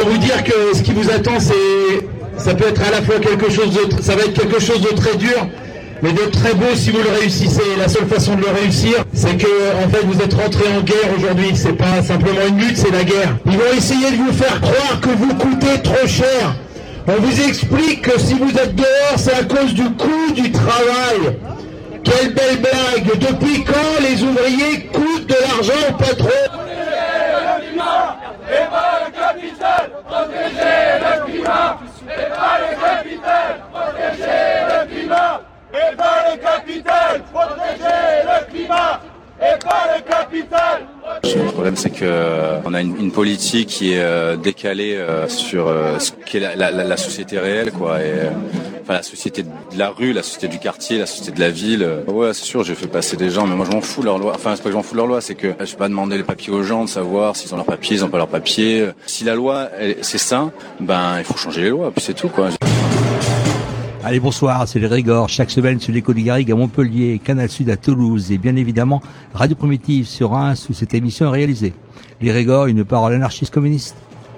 vous dire que ce qui vous attend, ça peut être à la fois ça va être quelque chose de très dur, mais de très beau si vous le réussissez. La seule façon de le réussir, c'est que, en fait, vous êtes rentré en guerre aujourd'hui. C'est pas simplement une lutte, c'est la guerre. Ils vont essayer de vous faire croire que vous coûtez trop cher. On vous explique que si vous êtes dehors, c'est à cause du coût du travail. Quelle belle blague! Depuis quand les ouvriers coûtent de l'argent au patron? Et pas le capital, protéger le climat. Et pas le capital, protéger le climat. Et pas le capital, protéger le climat. Et pas le capital. Le problème, c'est que on a une politique qui est décalée sur ce qu'est la société réelle, quoi. Et enfin, la société de la rue, la société du quartier, la société de la ville. Ouais, c'est sûr, j'ai fait passer des gens, mais moi je m'en fous de leur loi. Enfin, c'est pas que je m'en fous de leur loi, c'est que je vais pas demander les papiers aux gens, de savoir s'ils ont leurs papiers, ils ont pas leurs papiers. Si la loi, c'est ça, ben il faut changer les lois, puis c'est tout, quoi. Allez, bonsoir, c'est les Régors, chaque semaine sur l'Écho du Garrigue à Montpellier, Canal Sud à Toulouse et bien évidemment Radio Primitive sur Reims où cette émission est réalisée. Les Régors, une parole anarchiste communiste.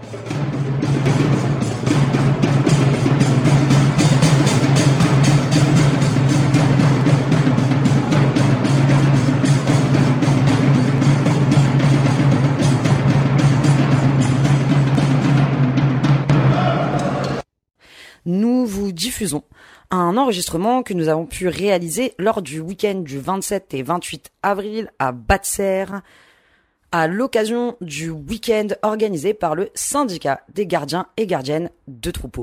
Nous vous diffusons un enregistrement que nous avons pu réaliser lors du week-end du 27 et 28 avril à Batte-Serre, à l'occasion du week-end organisé par le syndicat des gardiens et gardiennes de troupeaux.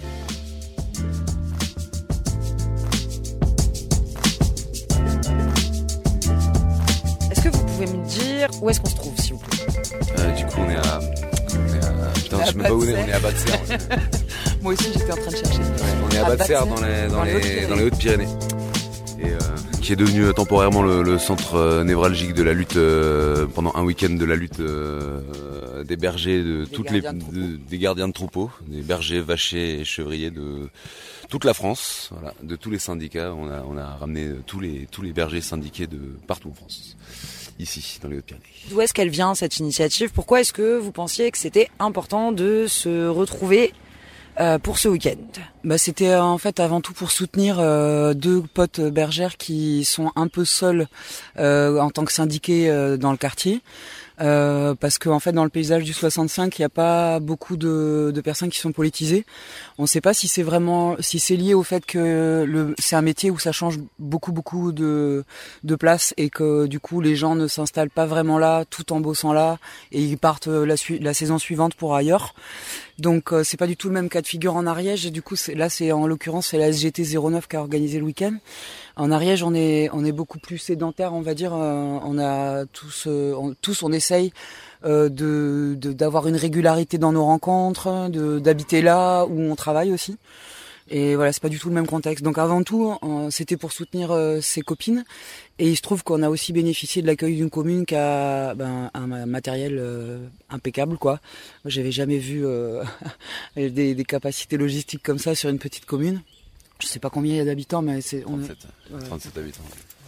Est-ce que vous pouvez me dire où est-ce qu'on se trouve, s'il vous plaît? Du coup, on est à... Putain, je sais même pas où on est à Batte-Serre. Moi aussi, j'étais en train de chercher. Ouais, on est à Batte-Serre dans les Hautes-Pyrénées. Et qui est devenu temporairement le centre névralgique de la lutte pendant un week-end de la lutte des bergers des gardiens de troupeaux, des bergers, vachers et chevriers de toute la France, voilà, de tous les syndicats. On a ramené tous les bergers syndiqués de partout en France. Ici, dans les Hautes-Pyrénées. D'où est-ce qu'elle vient, cette initiative? Pourquoi est-ce que vous pensiez que c'était important de se retrouver pour ce week-end? C'était en fait avant tout pour soutenir deux potes bergères qui sont un peu seuls en tant que syndiqués dans le quartier. Parce que en fait dans le paysage du 65 il n'y a pas beaucoup de personnes qui sont politisées. On ne sait pas si c'est lié au fait que c'est un métier où ça change beaucoup de place et que du coup les gens ne s'installent pas vraiment là tout en bossant là et ils partent la saison suivante pour ailleurs. Donc c'est pas du tout le même cas de figure en Ariège. Et du coup c'est en l'occurrence c'est la SGT 09 qui a organisé le week-end. En Ariège on est beaucoup plus sédentaire, on va dire. On a on essaye d'avoir une régularité dans nos rencontres, d'habiter là où on travaille aussi. Et voilà, c'est pas du tout le même contexte. Donc avant tout, c'était pour soutenir ses copines. Et il se trouve qu'on a aussi bénéficié de l'accueil d'une commune qui a un matériel impeccable, quoi. Moi, j'avais jamais vu des capacités logistiques comme ça sur une petite commune. Je sais pas combien il y a d'habitants, mais c'est 37 habitants.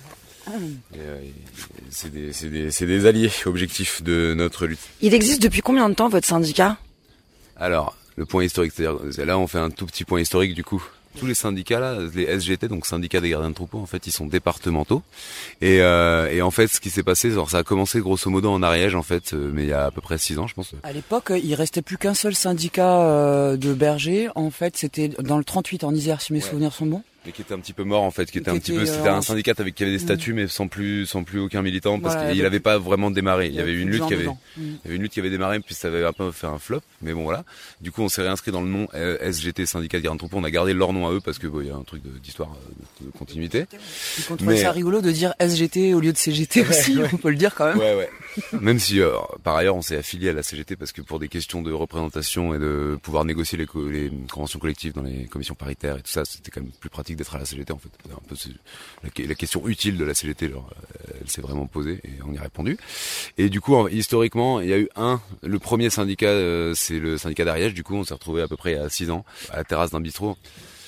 C'est des alliés objectifs de notre lutte. Il existe depuis combien de temps votre syndicat? Alors, le point historique, c'est-à-dire là on fait un tout petit point historique du coup. Tous les syndicats là, les SGT, donc syndicats des gardiens de troupeaux, en fait ils sont départementaux. Et en fait ce qui s'est passé, ça a commencé grosso modo en Ariège en fait, mais il y a à peu près 6 ans je pense. À l'époque il restait plus qu'un seul syndicat de bergers, en fait c'était dans le 38 en Isère si mes souvenirs sont bons. Mais qui était un petit peu mort en fait, c'était un syndicat qui avait des statuts mais sans plus aucun militant parce qu'il avait pas vraiment démarré. Il y avait une lutte qui avait démarré puis ça avait un peu fait un flop, mais bon voilà. Du coup on s'est réinscrit dans le nom SGT syndicat de gardiens de troupeaux, on a gardé leur nom à eux parce que il y a un truc d'histoire de continuité. On trouve ça rigolo de dire SGT au lieu de CGT aussi, on peut le dire quand même. Ouais. Même si par ailleurs on s'est affilié à la CGT parce que pour des questions de représentation et de pouvoir négocier les conventions collectives dans les commissions paritaires et tout ça, c'était quand même plus pratique d'être à la CGT en fait. Un peu la question utile de la CGT, elle s'est vraiment posée et on y a répondu. Et du coup, historiquement, il y a eu le premier syndicat, c'est le syndicat d'Ariège. Du coup, on s'est retrouvé à peu près à 6 ans à la terrasse d'un bistrot.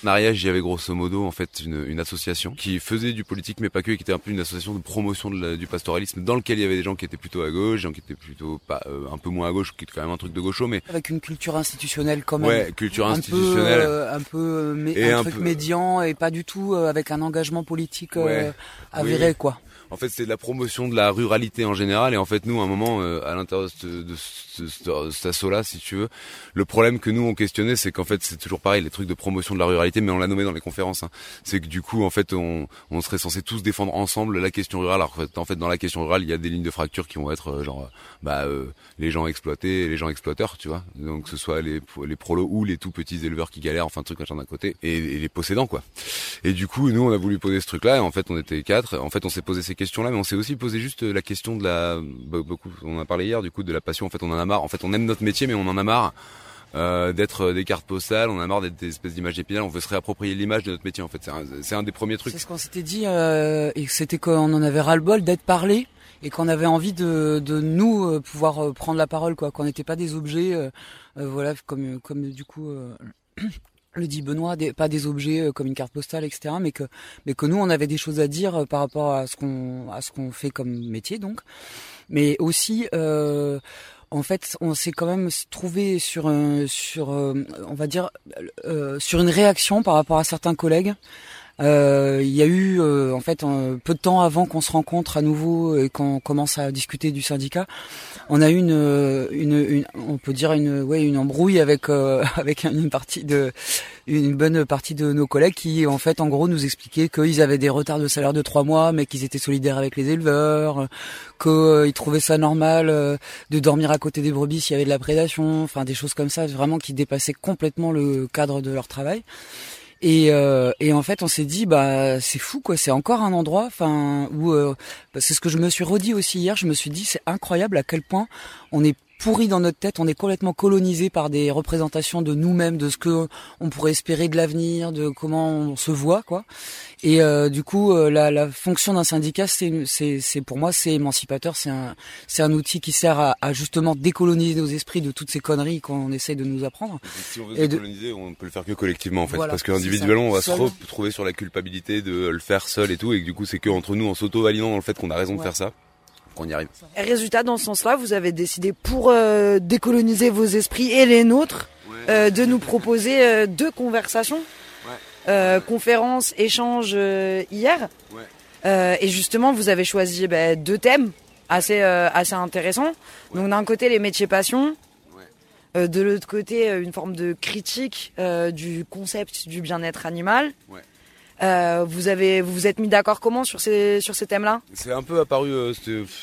En Ariège, il y avait grosso modo en fait une association qui faisait du politique mais pas que, qui était un peu une association de promotion du pastoralisme, dans lequel il y avait des gens qui étaient plutôt à gauche, des gens qui étaient plutôt pas un peu moins à gauche, qui était quand même un truc de gaucho, mais avec une culture institutionnelle quand même. Ouais, culture institutionnelle. Un truc médian et pas du tout avec un engagement politique avéré quoi. En fait, c'est de la promotion de la ruralité en général. Et en fait, nous, à un moment, à l'intérieur de cet assaut-là, si tu veux, le problème que nous, on questionnait, c'est qu'en fait, c'est toujours pareil, les trucs de promotion de la ruralité, mais on l'a nommé dans les conférences. Hein. C'est que du coup, en fait, on serait censé tous défendre ensemble la question rurale. Alors en fait, dans la question rurale, il y a des lignes de fracture qui vont être les gens exploités et les gens exploiteurs, tu vois. Donc, que ce soit les prolos ou les tout petits éleveurs qui galèrent, enfin, truc machin d'un côté, et les possédants, quoi. Et du coup, nous, on a voulu poser ce truc-là, et en fait, on était 4. En fait, on s'est posé ces questions-là, mais on s'est aussi posé juste la question de beaucoup, on en a parlé hier, du coup, de la passion. En fait, on en a marre. En fait, on aime notre métier, mais on en a marre d'être des cartes postales, on en a marre d'être des espèces d'images d'épinal, on veut se réapproprier l'image de notre métier, en fait. C'est un des premiers trucs. C'est ce qu'on s'était dit, et c'était qu'on en avait ras-le-bol d'être parlé, et qu'on avait envie de nous pouvoir prendre la parole, quoi, qu'on n'était pas des objets, voilà, comme du coup... le dit Benoît, pas des objets comme une carte postale, etc., mais que nous on avait des choses à dire par rapport à ce qu'on fait comme métier, donc, mais aussi en fait on s'est quand même trouvé sur on va dire sur une réaction par rapport à certains collègues. Il y a eu en fait peu de temps avant qu'on se rencontre à nouveau et qu'on commence à discuter du syndicat, on a eu on peut dire une embrouille avec une bonne partie de nos collègues qui en fait en gros nous expliquaient qu'ils avaient des retards de salaire de 3 mois mais qu'ils étaient solidaires avec les éleveurs, qu'ils trouvaient ça normal de dormir à côté des brebis s'il y avait de la prédation, enfin des choses comme ça vraiment qui dépassaient complètement le cadre de leur travail. Et en fait, on s'est dit, c'est fou, quoi. C'est encore un endroit, où c'est ce que je me suis redit aussi hier. Je me suis dit, c'est incroyable à quel point on est pourri dans notre tête, on est complètement colonisé par des représentations de nous-mêmes, de ce que on pourrait espérer de l'avenir, de comment on se voit, quoi. Et du coup, la fonction d'un syndicat, c'est pour moi, c'est émancipateur, c'est un outil qui sert à justement décoloniser nos esprits de toutes ces conneries qu'on essaie de nous apprendre. Si on veut décoloniser, on peut le faire que collectivement, en fait, voilà, parce qu'individuellement, on va se retrouver sur la culpabilité de le faire seul et tout, et du coup, c'est que entre nous, en s'auto-validant dans le fait qu'on a raison de faire ça, qu'on y arrive. Et résultat, dans ce sens-là, vous avez décidé pour décoloniser vos esprits et les nôtres, de nous proposer 2 conversations, conférences, échanges hier. Et justement, vous avez choisi 2 thèmes assez intéressants. Donc d'un côté, les métiers passion. De l'autre côté, une forme de critique du concept du bien-être animal. Vous vous êtes mis d'accord comment sur ces thèmes-là ? C'est un peu apparu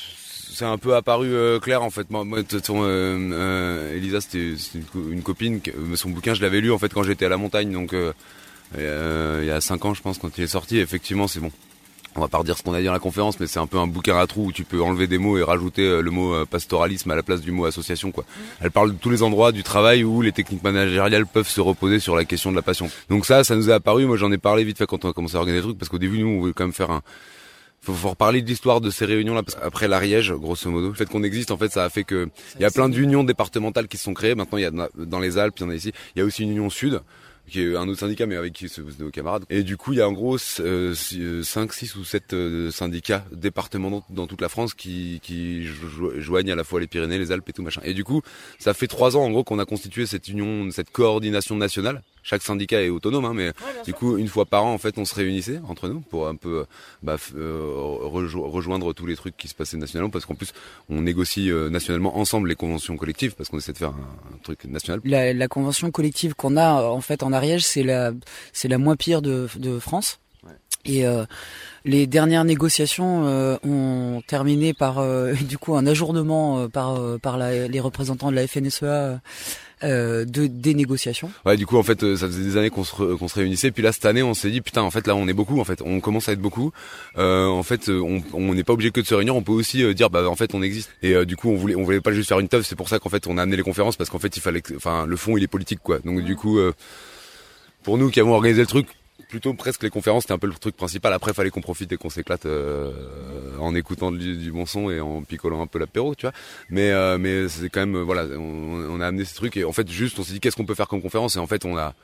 clair en fait. Moi de toute façon, Elisa c'était une copine. Son bouquin je l'avais lu en fait quand j'étais à la montagne, donc il y a 5 ans je pense quand il est sorti. Effectivement c'est bon. On va pas redire ce qu'on a dit dans la conférence, mais c'est un peu un bouquin à trous où tu peux enlever des mots et rajouter le mot pastoralisme à la place du mot association, quoi. Elle parle de tous les endroits du travail où les techniques managériales peuvent se reposer sur la question de la passion. Donc ça nous est apparu. Moi, j'en ai parlé vite fait quand on a commencé à organiser des trucs, parce qu'au début, nous, on voulait quand même faire faut reparler de l'histoire de ces réunions-là, parce qu'après l'Ariège, grosso modo, le fait qu'on existe, en fait, ça a fait que il y a plein d'unions départementales qui se sont créées. Maintenant, il y a dans les Alpes, il y en a ici. Il y a aussi une union sud, qui est un autre syndicat, mais avec qui c'est nos camarades. Et du coup, il y a en gros 5, 6 ou 7 syndicats départementaux dans toute la France qui joignent à la fois les Pyrénées, les Alpes et tout machin. Et du coup, ça fait 3 ans en gros qu'on a constitué cette union, cette coordination nationale. Chaque syndicat est autonome, hein, mais du coup, une fois par an, en fait, on se réunissait entre nous pour un peu rejoindre tous les trucs qui se passaient nationalement, parce qu'en plus, on négocie nationalement ensemble les conventions collectives, parce qu'on essaie de faire un truc national. La convention collective qu'on a en fait en Ariège, c'est la moins pire de France. Ouais. Et les dernières négociations ont terminé par du coup un ajournement par les représentants de la FNSEA. Des négociations. Ouais, du coup en fait ça faisait des années qu'on se réunissait, puis là cette année on s'est dit putain en fait là on est beaucoup, en fait on commence à être beaucoup, en fait on n'est pas obligé que de se réunir, on peut aussi dire en fait on existe, et du coup on voulait pas juste faire une teuf, c'est pour ça qu'en fait on a amené les conférences, parce qu'en fait il fallait le fond il est politique, quoi. Donc du coup pour nous qui avons organisé le truc, plutôt presque les conférences c'était un peu le truc principal. Après fallait qu'on profite et qu'on s'éclate en écoutant du bon son et en picolant un peu l'apéro, tu vois, mais c'est quand même voilà, on a amené ces trucs, et en fait juste on s'est dit qu'est-ce qu'on peut faire comme conférence, et en fait on a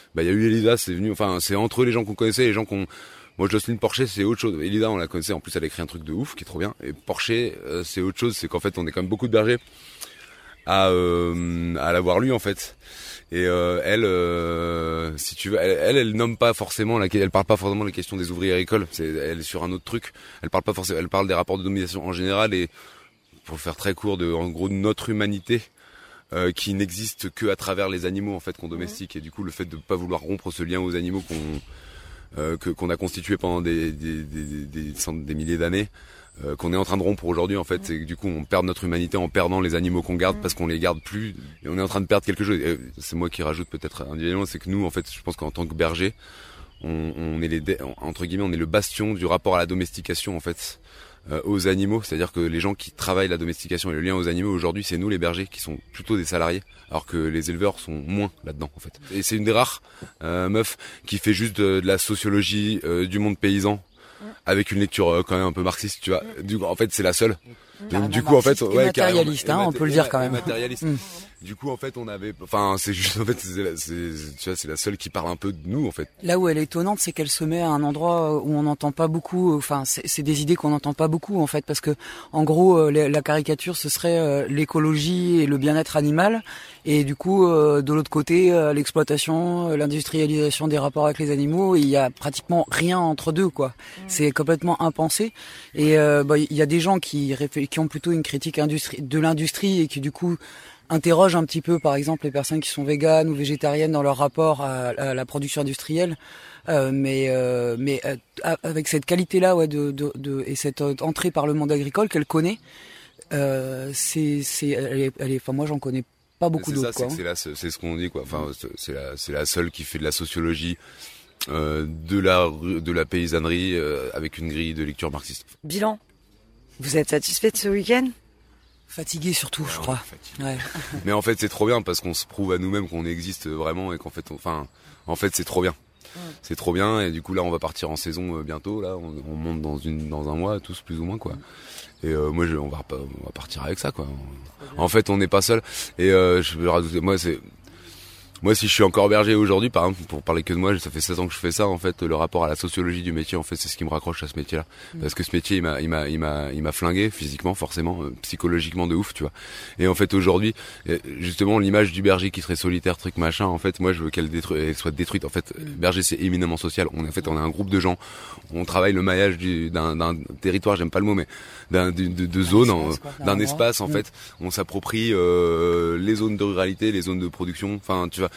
il y a eu Elisa, c'est venu, enfin, c'est entre les gens qu'on connaissait, les gens moi, Jocelyne Porcher, c'est autre chose. Elisa, on la connaissait, en plus, elle a écrit un truc de ouf, qui est trop bien. Et Porcher, c'est autre chose, c'est qu'en fait, on est quand même beaucoup de bergers à l'avoir lu, en fait. Et elle, si tu veux, elle nomme pas forcément, elle parle pas forcément des questions des ouvriers agricoles. Elle est sur un autre truc. Elle parle pas forcément, elle parle des rapports de domination en général et, pour faire très court, en gros, de notre humanité. Qui n'existe que à travers les animaux en fait qu'on domestique, et du coup le fait de pas vouloir rompre ce lien aux animaux qu'on a constitué pendant des milliers d'années, qu'on est en train de rompre aujourd'hui en fait, et que du coup on perd notre humanité en perdant les animaux qu'on garde parce qu'on les garde plus, et on est en train de perdre quelque chose. Et c'est moi qui rajoute peut-être individuellement, c'est que nous en fait, je pense qu'en tant que berger, on est entre guillemets, on est le bastion du rapport à la domestication en fait. Aux animaux, c'est-à-dire que les gens qui travaillent la domestication et le lien aux animaux aujourd'hui, c'est nous les bergers qui sont plutôt des salariés, alors que les éleveurs sont moins là-dedans en fait. Et c'est une des rares meufs qui fait juste de la sociologie du monde paysan avec une lecture quand même un peu marxiste, tu vois. En fait, c'est la seule. Donc, du coup, en fait, ouais, matérialiste, on peut le dire quand même. Matérialiste. Du coup, en fait, c'est juste, en fait, tu vois, c'est la seule qui parle un peu de nous, en fait. Là où elle est étonnante, c'est qu'elle se met à un endroit où on n'entend pas beaucoup, enfin, c'est des idées qu'on n'entend pas beaucoup, en fait, parce que, en gros, la caricature, ce serait l'écologie et le bien-être animal, et du coup, de l'autre côté, l'exploitation, l'industrialisation des rapports avec les animaux, il y a pratiquement rien entre deux, quoi. C'est complètement impensé, et il y a des gens qui ont plutôt une critique de l'industrie et qui, du coup, interroge un petit peu, par exemple, les personnes qui sont véganes ou végétariennes dans leur rapport à la production industrielle, mais avec cette qualité-là, ouais, et cette entrée par le monde agricole qu'elle connaît, elle est, enfin, moi, j'en connais pas beaucoup d'autres. C'est ce qu'on dit, quoi. Enfin, c'est la seule qui fait de la sociologie. De la paysannerie avec une grille de lecture marxiste. Bilan. Vous êtes satisfait de ce week-end ? Fatigué surtout, je crois. Ouais. Mais en fait, c'est trop bien parce qu'on se prouve à nous-mêmes qu'on existe vraiment et qu'en fait, en fait, c'est trop bien. C'est trop bien, et du coup là, on va partir en saison bientôt. Là, on monte dans un mois, tous plus ou moins, quoi. Et moi, on va partir avec ça, quoi. En fait, on n'est pas seul. Et je vais rajouter, moi, si je suis encore berger aujourd'hui, par exemple, pour parler que de moi, ça fait 16 ans que je fais ça, en fait, le rapport à la sociologie du métier, en fait, c'est ce qui me raccroche à ce métier-là. Parce que ce métier, il m'a flingué, physiquement, forcément, psychologiquement de ouf, tu vois. Et en fait, aujourd'hui, justement, l'image du berger qui serait solitaire, truc, machin, en fait, moi, je veux qu'elle soit détruite. En fait, berger, c'est éminemment social. On est un groupe de gens. On travaille le maillage d'un territoire, j'aime pas le mot, mais de zones, d'un espace, en fait. On s'approprie, les zones de ruralité, les zones de production, enfin, tu vois.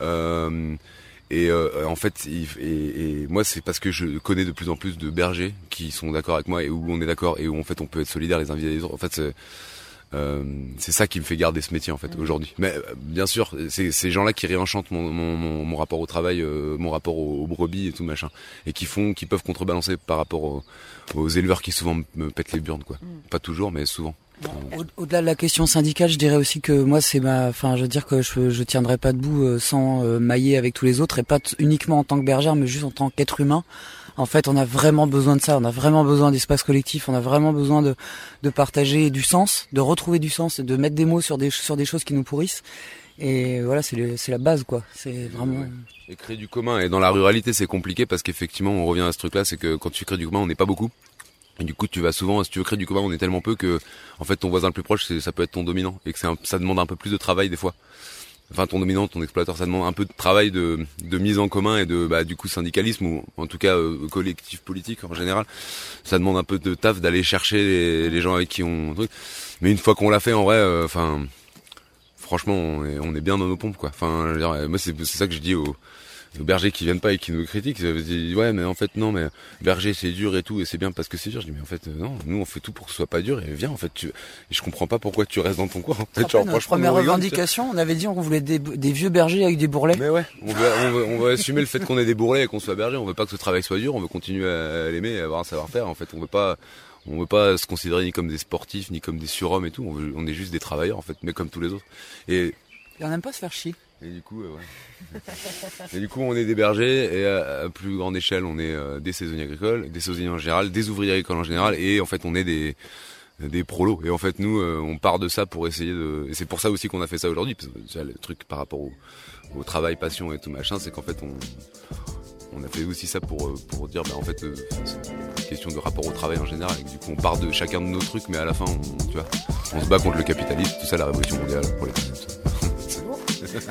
En fait, et moi, c'est parce que je connais de plus en plus de bergers qui sont d'accord avec moi et où on est d'accord et où en fait on peut être solidaires les uns vis-à-vis des autres. En fait, c'est ça qui me fait garder ce métier en fait aujourd'hui. Mais bien sûr, c'est ces gens-là qui réenchantent mon rapport au travail, mon rapport aux brebis et tout machin, et qui peuvent contrebalancer par rapport aux éleveurs qui souvent me pètent les burnes, quoi. Pas toujours, mais souvent. Au-delà de la question syndicale, je dirais aussi que moi je veux dire que je tiendrai pas debout sans mailler avec tous les autres, et pas uniquement en tant que bergère, mais juste en tant qu'être humain. En fait, on a vraiment besoin de ça, on a vraiment besoin d'espace collectif, on a vraiment besoin de partager du sens, de retrouver du sens, de mettre des mots sur des choses qui nous pourrissent. Et voilà, c'est la base, quoi. C'est vraiment. Et créer du commun. Et dans la ruralité, c'est compliqué parce qu'effectivement, on revient à ce truc-là, c'est que quand tu crées du commun, on n'est pas beaucoup. Et du coup, tu vas souvent, si tu veux créer du commun, on est tellement peu que, en fait, ton voisin le plus proche, ça peut être ton dominant, et que ça demande un peu plus de travail des fois. Enfin, ton dominant, ton exploiteur, ça demande un peu de travail de mise en commun et du coup, syndicalisme, ou en tout cas, collectif politique en général. Ça demande un peu de taf d'aller chercher les gens avec qui on truc. Mais une fois qu'on l'a fait, en vrai, franchement, on est bien dans nos pompes, quoi. Enfin, je veux dire, moi, c'est ça que je dis aux bergers qui viennent pas et qui nous critiquent. Ils disent, ouais, mais en fait, non, mais berger, c'est dur et tout, et c'est bien parce que c'est dur. Je dis, mais en fait, non, nous, on fait tout pour que ce soit pas dur, et viens, en fait, et je comprends pas pourquoi tu restes dans ton coin. En fait, genre, notre première revendication, on avait dit qu'on voulait des vieux bergers avec des bourrelets. Mais ouais, on veut assumer le fait qu'on ait des bourrelets et qu'on soit berger. On veut pas que ce travail soit dur, on veut continuer à l'aimer et avoir un savoir-faire. En fait, on veut pas se considérer ni comme des sportifs, ni comme des surhommes et tout. On est juste des travailleurs, en fait, mais comme tous les autres. Et on n'aime pas se faire chier. Et du coup, et du coup, on est des bergers, et à plus grande échelle, on est des saisonniers agricoles, des saisonniers en général, des ouvriers agricoles en général, et en fait, on est des prolos. Et en fait, nous, on part de ça pour essayer de... Et c'est pour ça aussi qu'on a fait ça aujourd'hui. Parce que déjà, le truc par rapport au travail, passion et tout machin, c'est qu'en fait, on a fait aussi ça pour dire, en fait, c'est une question de rapport au travail en général. Et du coup, on part de chacun de nos trucs, mais à la fin, on se bat contre le capitalisme, tout ça, la révolution mondiale, pour les c'est bon.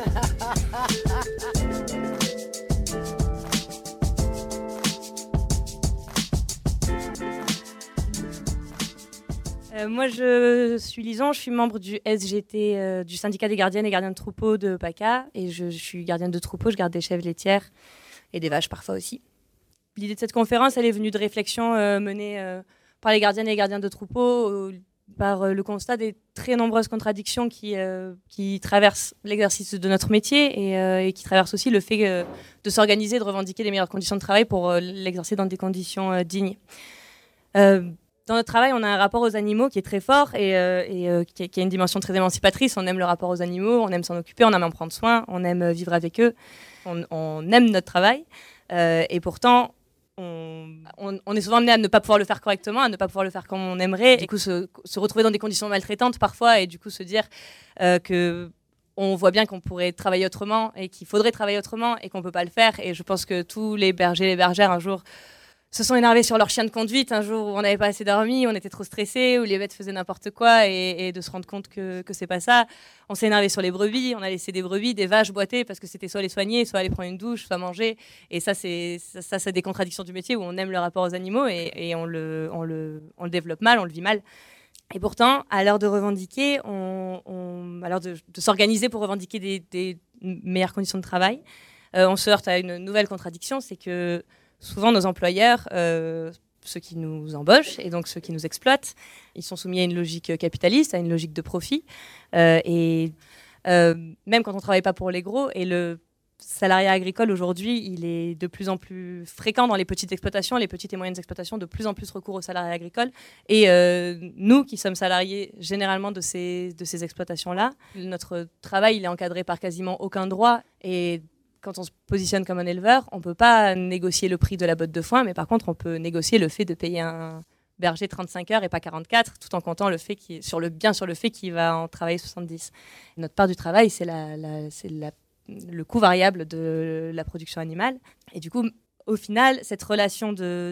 Moi, je suis Lison, je suis membre du SGT, du syndicat des gardiennes et gardiens de troupeaux de PACA. Et je suis gardienne de troupeau, je garde des chèvres laitières et des vaches parfois aussi. L'idée de cette conférence, elle est venue de réflexions menées par les gardiennes et les gardiens de troupeaux, par le constat des très nombreuses contradictions qui traversent l'exercice de notre métier et qui traversent aussi le fait de s'organiser, de revendiquer les meilleures conditions de travail pour l'exercer dans des conditions dignes. Dans notre travail, on a un rapport aux animaux qui est très fort et qui a une dimension très émancipatrice. On aime le rapport aux animaux, on aime s'en occuper, on aime en prendre soin, on aime vivre avec eux, on aime notre travail. Et pourtant, on est souvent amené à ne pas pouvoir le faire correctement, à ne pas pouvoir le faire comme on aimerait. Et du coup, se retrouver dans des conditions maltraitantes parfois et du coup se dire qu'on voit bien qu'on pourrait travailler autrement et qu'il faudrait travailler autrement et qu'on ne peut pas le faire. Et je pense que tous les bergers et les bergères, un jour, se sont énervés sur leur chien de conduite un jour où on n'avait pas assez dormi, on était trop stressés, où les bêtes faisaient n'importe quoi et de se rendre compte que c'est pas ça. On s'est énervé sur les brebis, on a laissé des brebis, des vaches boiter parce que c'était soit les soigner, soit aller prendre une douche, soit manger. Et ça, c'est des contradictions du métier où on aime le rapport aux animaux et on le développe mal, on le vit mal. Et pourtant, à l'heure de revendiquer, à l'heure de s'organiser pour revendiquer des meilleures conditions de travail, on se heurte à une nouvelle contradiction, c'est que souvent, nos employeurs, ceux qui nous embauchent et donc ceux qui nous exploitent, ils sont soumis à une logique capitaliste, à une logique de profit. Même quand on ne travaille pas pour les gros, et le salariat agricole aujourd'hui, il est de plus en plus fréquent dans les petites exploitations, les petites et moyennes exploitations, de plus en plus recours au salariat agricole. Et nous, qui sommes salariés généralement de ces exploitations-là, notre travail, il est encadré par quasiment aucun droit. Et quand on se positionne comme un éleveur, on ne peut pas négocier le prix de la botte de foin, mais par contre, on peut négocier le fait de payer un berger 35 heures et pas 44, tout en comptant le fait sur le fait qu'il va en travailler 70. Notre part du travail, c'est le coût variable de la production animale. Et du coup, au final, cette relation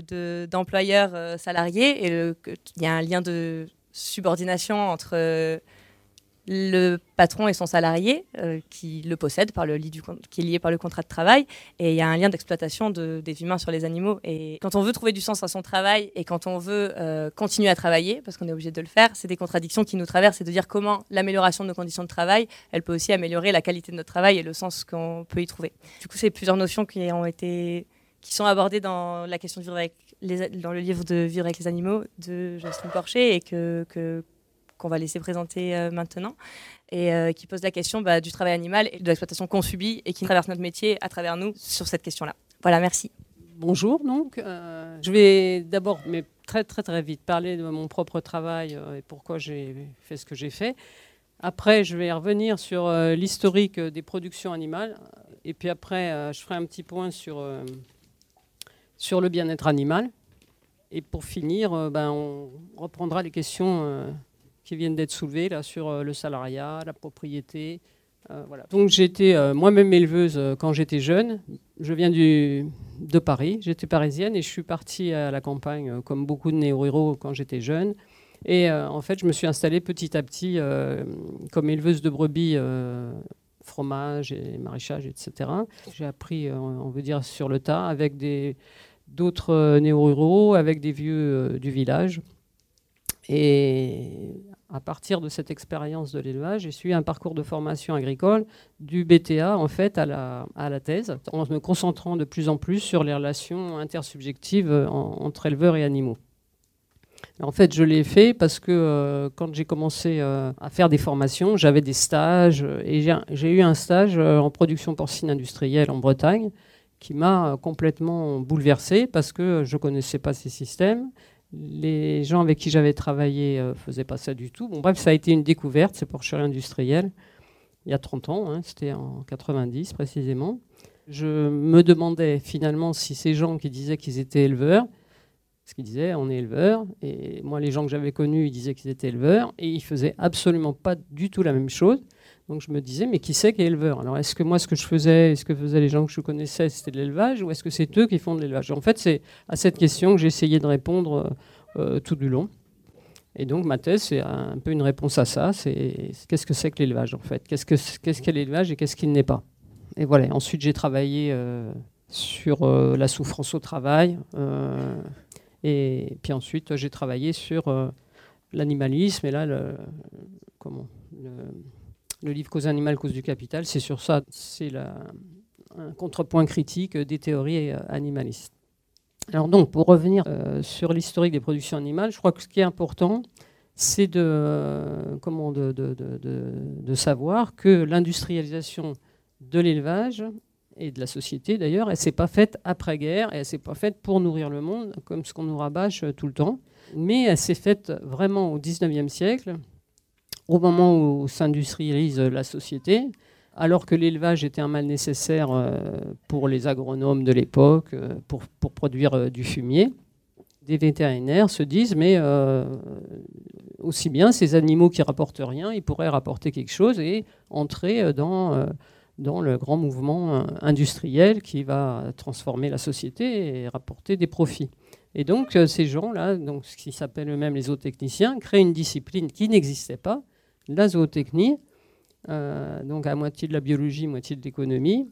d'employeur-salarié, il y a un lien de subordination entre le patron et son salarié qui le possède qui est lié par le contrat de travail, et il y a un lien d'exploitation des humains sur les animaux. Et quand on veut trouver du sens à son travail et quand on veut continuer à travailler, parce qu'on est obligé de le faire, c'est des contradictions qui nous traversent, et de dire comment l'amélioration de nos conditions de travail, elle peut aussi améliorer la qualité de notre travail et le sens qu'on peut y trouver. Du coup, c'est plusieurs notions qui sont abordées dans la question de vivre dans le livre de Vivre avec les animaux de Jocelyne Porcher, et qu'on va laisser présenter maintenant, et qui pose la question du travail animal et de l'exploitation qu'on subit et qui traverse notre métier à travers nous sur cette question-là. Voilà, merci. Bonjour, donc. Je vais d'abord, mais très très très vite, parler de mon propre travail et pourquoi j'ai fait ce que j'ai fait. Après, je vais revenir sur l'historique des productions animales, et puis après, je ferai un petit point sur le bien-être animal. Et pour finir, on reprendra les questions qui viennent d'être soulevées là, sur le salariat, la propriété. Voilà. Donc j'ai été moi-même éleveuse quand j'étais jeune. Je viens de Paris, j'étais parisienne et je suis partie à la campagne comme beaucoup de néo-ruraux quand j'étais jeune. Et en fait, je me suis installée petit à petit comme éleveuse de brebis, fromage et maraîchage, etc. J'ai appris, on veut dire, sur le tas avec d'autres néo-ruraux, avec des vieux du village. Et à partir de cette expérience de l'élevage, j'ai suivi un parcours de formation agricole du BTA en fait à la thèse, en me concentrant de plus en plus sur les relations intersubjectives entre éleveurs et animaux. En fait, je l'ai fait parce que quand j'ai commencé à faire des formations, j'avais des stages, et j'ai eu un stage en production porcine industrielle en Bretagne qui m'a complètement bouleversé parce que je ne connaissais pas ces systèmes. Les gens avec qui j'avais travaillé ne faisaient pas ça du tout. Bon, bref, ça a été une découverte, ces porcheries industrielles, il y a 30 ans, c'était en 90 précisément. Je me demandais finalement si ces gens qui disaient qu'ils étaient éleveurs Parce qu'ils disaient, on est éleveurs, et moi, les gens que j'avais connus, ils disaient qu'ils étaient éleveurs, et ils faisaient absolument pas du tout la même chose. Donc je me disais, mais qui c'est qui est éleveur? Alors est-ce que moi, ce que je faisais, est-ce que faisaient les gens que je connaissais, c'était de l'élevage, ou est-ce que c'est eux qui font de l'élevage? En fait, c'est à cette question que j'ai essayé de répondre tout du long. Et donc ma thèse, c'est un peu une réponse à ça. C'est qu'est-ce que c'est que l'élevage, en fait? Qu'est-ce qu'est l'élevage et qu'est-ce qu'il n'est pas? Et voilà. Ensuite, j'ai travaillé sur la souffrance au travail. Et puis ensuite, j'ai travaillé sur l'animalisme. Et là, le livre Cause animale, cause du capital, c'est sur ça. C'est un contrepoint critique des théories animalistes. Alors donc, pour revenir sur l'historique des productions animales, je crois que ce qui est important, c'est de savoir que l'industrialisation de l'élevage et de la société d'ailleurs, elle ne s'est pas faite après-guerre, et elle ne s'est pas faite pour nourrir le monde, comme ce qu'on nous rabâche tout le temps, mais elle s'est faite vraiment au XIXe siècle, au moment où s'industrialise la société, alors que l'élevage était un mal nécessaire pour les agronomes de l'époque, pour produire du fumier. Des vétérinaires se disent, mais aussi bien ces animaux qui rapportent rien, ils pourraient rapporter quelque chose et entrer dans le grand mouvement industriel qui va transformer la société et rapporter des profits. Et donc ces gens-là, donc, ce qui s'appelle eux-mêmes les zootechniciens, créent une discipline qui n'existait pas, la zootechnie, donc à moitié de la biologie, moitié de l'économie,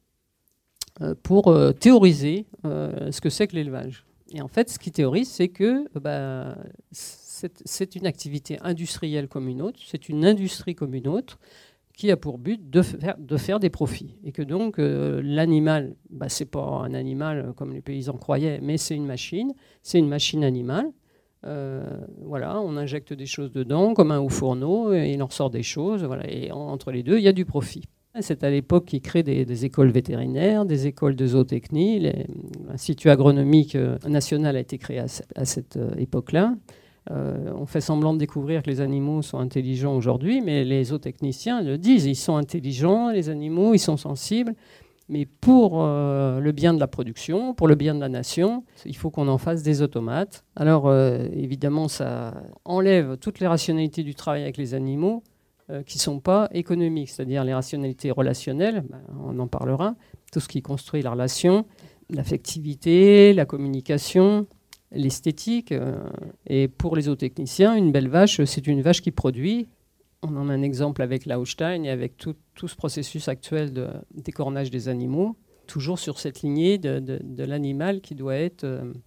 pour théoriser ce que c'est que l'élevage. Et en fait, ce qu'ils théorisent, c'est que c'est une activité industrielle comme une autre, c'est une industrie comme une autre, qui a pour but de faire des profits. Et que donc l'animal, c'est pas un animal comme les paysans croyaient, mais c'est une machine animale. Voilà, on injecte des choses dedans, comme un haut fourneau, et il en sort des choses. Voilà, et entre les deux, il y a du profit. C'est à l'époque qu'ils créent des écoles vétérinaires, des écoles de zootechnie. L'Institut agronomique national a été créé à cette époque-là. On fait semblant de découvrir que les animaux sont intelligents aujourd'hui, mais les zootechniciens le disent, ils sont intelligents, les animaux, ils sont sensibles, mais pour le bien de la production, pour le bien de la nation, il faut qu'on en fasse des automates. Alors évidemment, ça enlève toutes les rationalités du travail avec les animaux qui ne sont pas économiques, c'est-à-dire les rationalités relationnelles, on en parlera, tout ce qui construit la relation, l'affectivité, la communication, l'esthétique. Et pour les zootechniciens, une belle vache, c'est une vache qui produit. On en a un exemple avec la Holstein et avec tout ce processus actuel de d'écornage des animaux, toujours sur cette lignée de l'animal qui doit être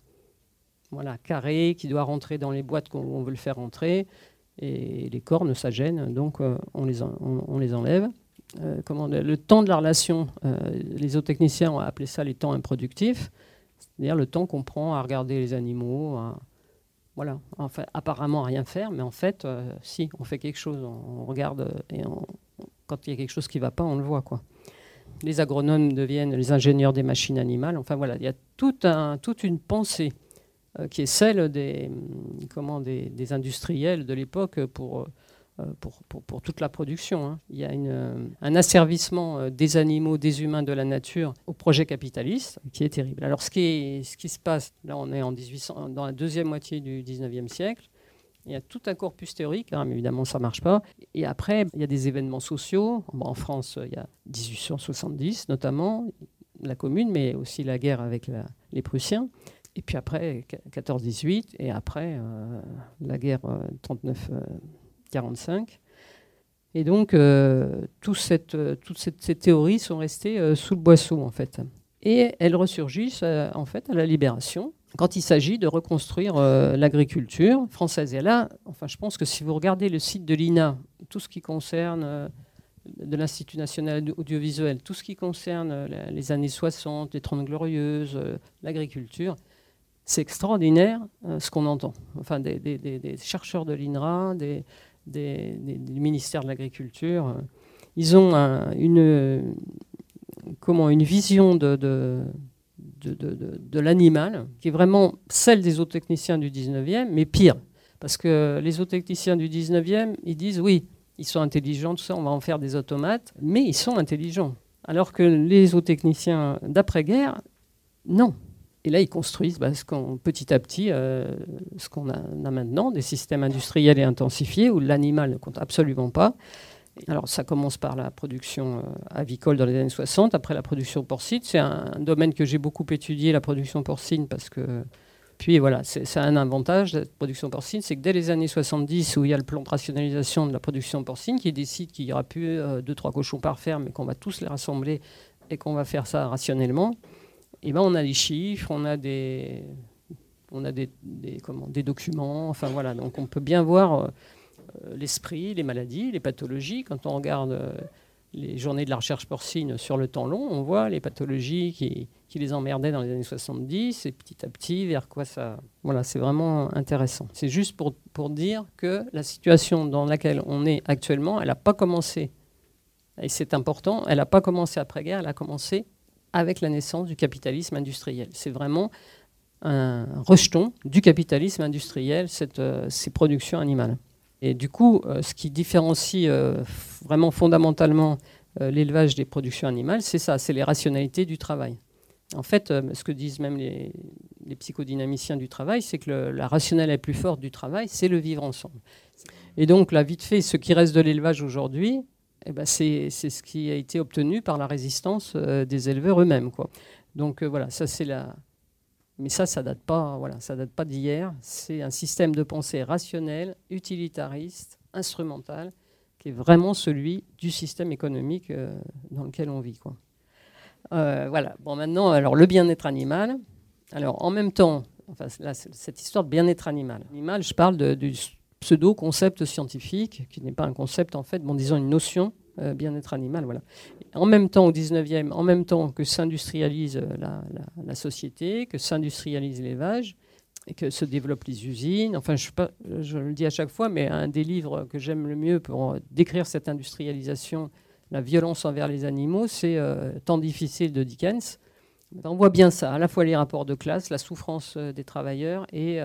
carré, qui doit rentrer dans les boîtes qu'on veut le faire rentrer. Et les cornes, ça gêne, donc on les enlève. Le temps de la relation, les zootechniciens ont appelé ça les temps improductifs, c'est-à-dire le temps qu'on prend à regarder les animaux, apparemment à rien faire, mais en fait, si, on fait quelque chose, on regarde, et quand il y a quelque chose qui ne va pas, on le voit, quoi. Les agronomes deviennent les ingénieurs des machines animales, il y a toute une pensée qui est celle des industriels de l'époque pour toute la production. Hein. Il y a un asservissement des animaux, des humains, de la nature au projet capitaliste qui est terrible. Alors ce qui se passe, là on est dans la deuxième moitié du 19e siècle, il y a tout un corpus théorique, mais évidemment ça ne marche pas. Et après, il y a des événements sociaux. En France, il y a 1870 notamment, la Commune, mais aussi la guerre avec les Prussiens. Et puis après, 14-18, et après, la guerre 39-45. Et donc, toutes ces théories sont restées sous le boisseau, en fait. Et elles ressurgissent, en fait, à la Libération, quand il s'agit de reconstruire l'agriculture française. Et là, je pense que si vous regardez le site de l'INA, tout ce qui concerne de l'Institut national audiovisuel, tout ce qui concerne les années 60, les 30 glorieuses, l'agriculture, c'est extraordinaire ce qu'on entend. Des chercheurs de l'INRA, du ministère de l'Agriculture, ils ont une vision de l'animal qui est vraiment celle des zootechniciens du 19e, mais pire. Parce que les zootechniciens du 19e, ils disent oui, ils sont intelligents, tout ça, on va en faire des automates, mais ils sont intelligents. Alors que les zootechniciens d'après-guerre, non. Et là, ils construisent petit à petit ce qu'on a maintenant, des systèmes industriels et intensifiés où l'animal ne compte absolument pas. Alors, ça commence par la production avicole dans les années 60, après la production porcine. C'est un domaine que j'ai beaucoup étudié, la production porcine, parce que... Puis voilà, ça a un avantage, la production porcine, c'est que dès les années 70, où il y a le plan de rationalisation de la production porcine, qui décide qu'il n'y aura plus 2-3 cochons par ferme, mais qu'on va tous les rassembler et qu'on va faire ça rationnellement, et ben on a des chiffres, on a des documents, enfin voilà, donc on peut bien voir l'esprit, les maladies, les pathologies. Quand on regarde les journées de la recherche porcine sur le temps long, on voit les pathologies qui les emmerdaient dans les années 70 et petit à petit vers quoi ça... Voilà, c'est vraiment intéressant. C'est juste pour dire que la situation dans laquelle on est actuellement, elle n'a pas commencé, et c'est important, elle n'a pas commencé après-guerre, elle a commencé avec la naissance du capitalisme industriel. C'est vraiment un rejeton du capitalisme industriel, ces productions animales. Et du coup, ce qui différencie vraiment fondamentalement l'élevage des productions animales, c'est ça, c'est les rationalités du travail. En fait, ce que disent même les psychodynamiciens du travail, c'est que la rationale la plus forte du travail, c'est le vivre ensemble. Et donc, là, vite fait, ce qui reste de l'élevage aujourd'hui, eh ben, c'est ce qui a été obtenu par la résistance des éleveurs eux-mêmes, quoi. Donc voilà, ça c'est la... Mais ça date pas, voilà, ça date pas d'hier. C'est un système de pensée rationnel, utilitariste, instrumental, qui est vraiment celui du système économique dans lequel on vit, quoi. Voilà. Bon, maintenant, alors le bien-être animal. Alors en même temps, enfin là, cette histoire de bien-être animal. Animal, je parle du pseudo-concept scientifique, qui n'est pas un concept en fait, bon, disons une notion. Bien-être animal, voilà. En même temps, au 19e, en même temps que s'industrialise la société, que s'industrialise l'élevage, et que se développent les usines. Enfin, je le dis à chaque fois, mais un des livres que j'aime le mieux pour décrire cette industrialisation, la violence envers les animaux, c'est Temps difficile de Dickens. On voit bien ça, à la fois les rapports de classe, la souffrance des travailleurs et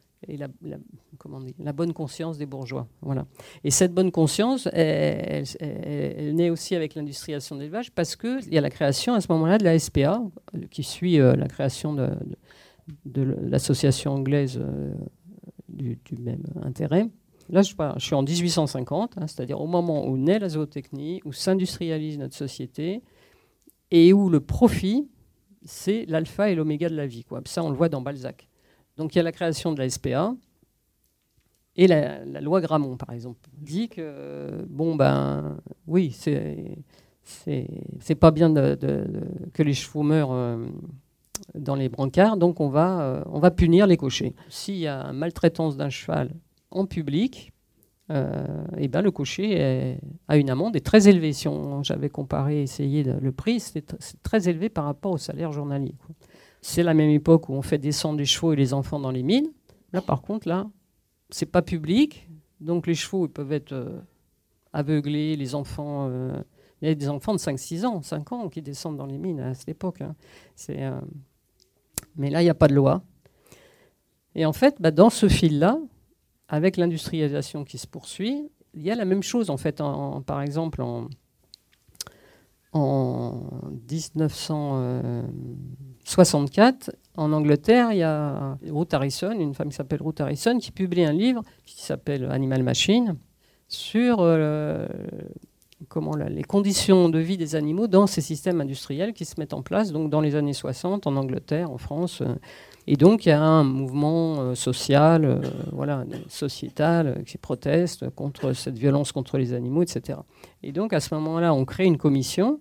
la bonne conscience des bourgeois. Voilà. Et cette bonne conscience, elle naît aussi avec l'industrialisation de l'élevage parce qu'il y a la création à ce moment-là de la SPA, qui suit la création de l'association anglaise du même intérêt. Là, je suis en 1850, c'est-à-dire au moment où naît la zootechnie, où s'industrialise notre société et où le profit, c'est l'alpha et l'oméga de la vie, quoi. Ça, on le voit dans Balzac. Donc il y a la création de la SPA et la loi Grammont, par exemple, dit que oui, c'est pas bien que les chevaux meurent dans les brancards, donc on va punir les cochers. S'il y a maltraitance d'un cheval en public, et ben le cocher a une amende est très élevée. Si j'avais comparé, essayé le prix, c'est très élevé par rapport au salaire journalier, quoi. C'est la même époque où on fait descendre les chevaux et les enfants dans les mines. Là, par contre, c'est pas public. Donc, les chevaux, ils peuvent être aveuglés. Les enfants, il y a des enfants de 5 ans qui descendent dans les mines à cette époque. Mais là, il n'y a pas de loi. Et en fait, dans ce fil-là, avec l'industrialisation qui se poursuit, il y a la même chose, en fait. Par exemple, en 1964, en Angleterre, il y a Ruth Harrison, une femme qui s'appelle Ruth Harrison, qui publie un livre qui s'appelle Animal Machine sur les conditions de vie des animaux dans ces systèmes industriels qui se mettent en place donc dans les années 60 en Angleterre, en France. Et donc il y a un mouvement social, sociétal qui proteste contre cette violence contre les animaux, etc. Et donc à ce moment-là, on crée une commission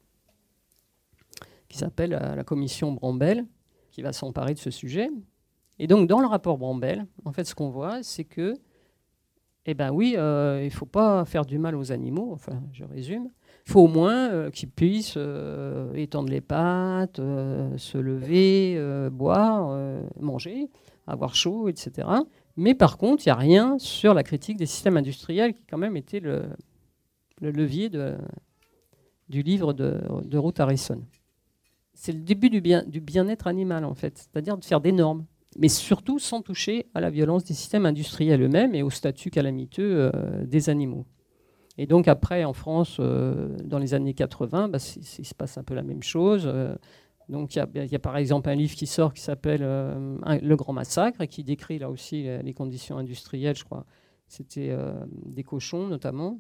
qui s'appelle la commission Brambell, qui va s'emparer de ce sujet. Et donc, dans le rapport Brambell, en fait, ce qu'on voit, c'est que, il ne faut pas faire du mal aux animaux, enfin, je résume. Il faut au moins qu'ils puissent étendre les pattes, se lever, boire, manger, avoir chaud, etc. Mais par contre, il n'y a rien sur la critique des systèmes industriels qui, quand même, était le levier du livre de Ruth Harrison. C'est le début du bien-être animal, en fait, c'est-à-dire de faire des normes, mais surtout sans toucher à la violence des systèmes industriels eux-mêmes et au statut calamiteux des animaux. Et donc après, en France, dans les années 80, il se passe un peu la même chose. Donc il y a par exemple un livre qui sort qui s'appelle Le Grand Massacre et qui décrit là aussi les conditions industrielles, je crois. C'était des cochons notamment.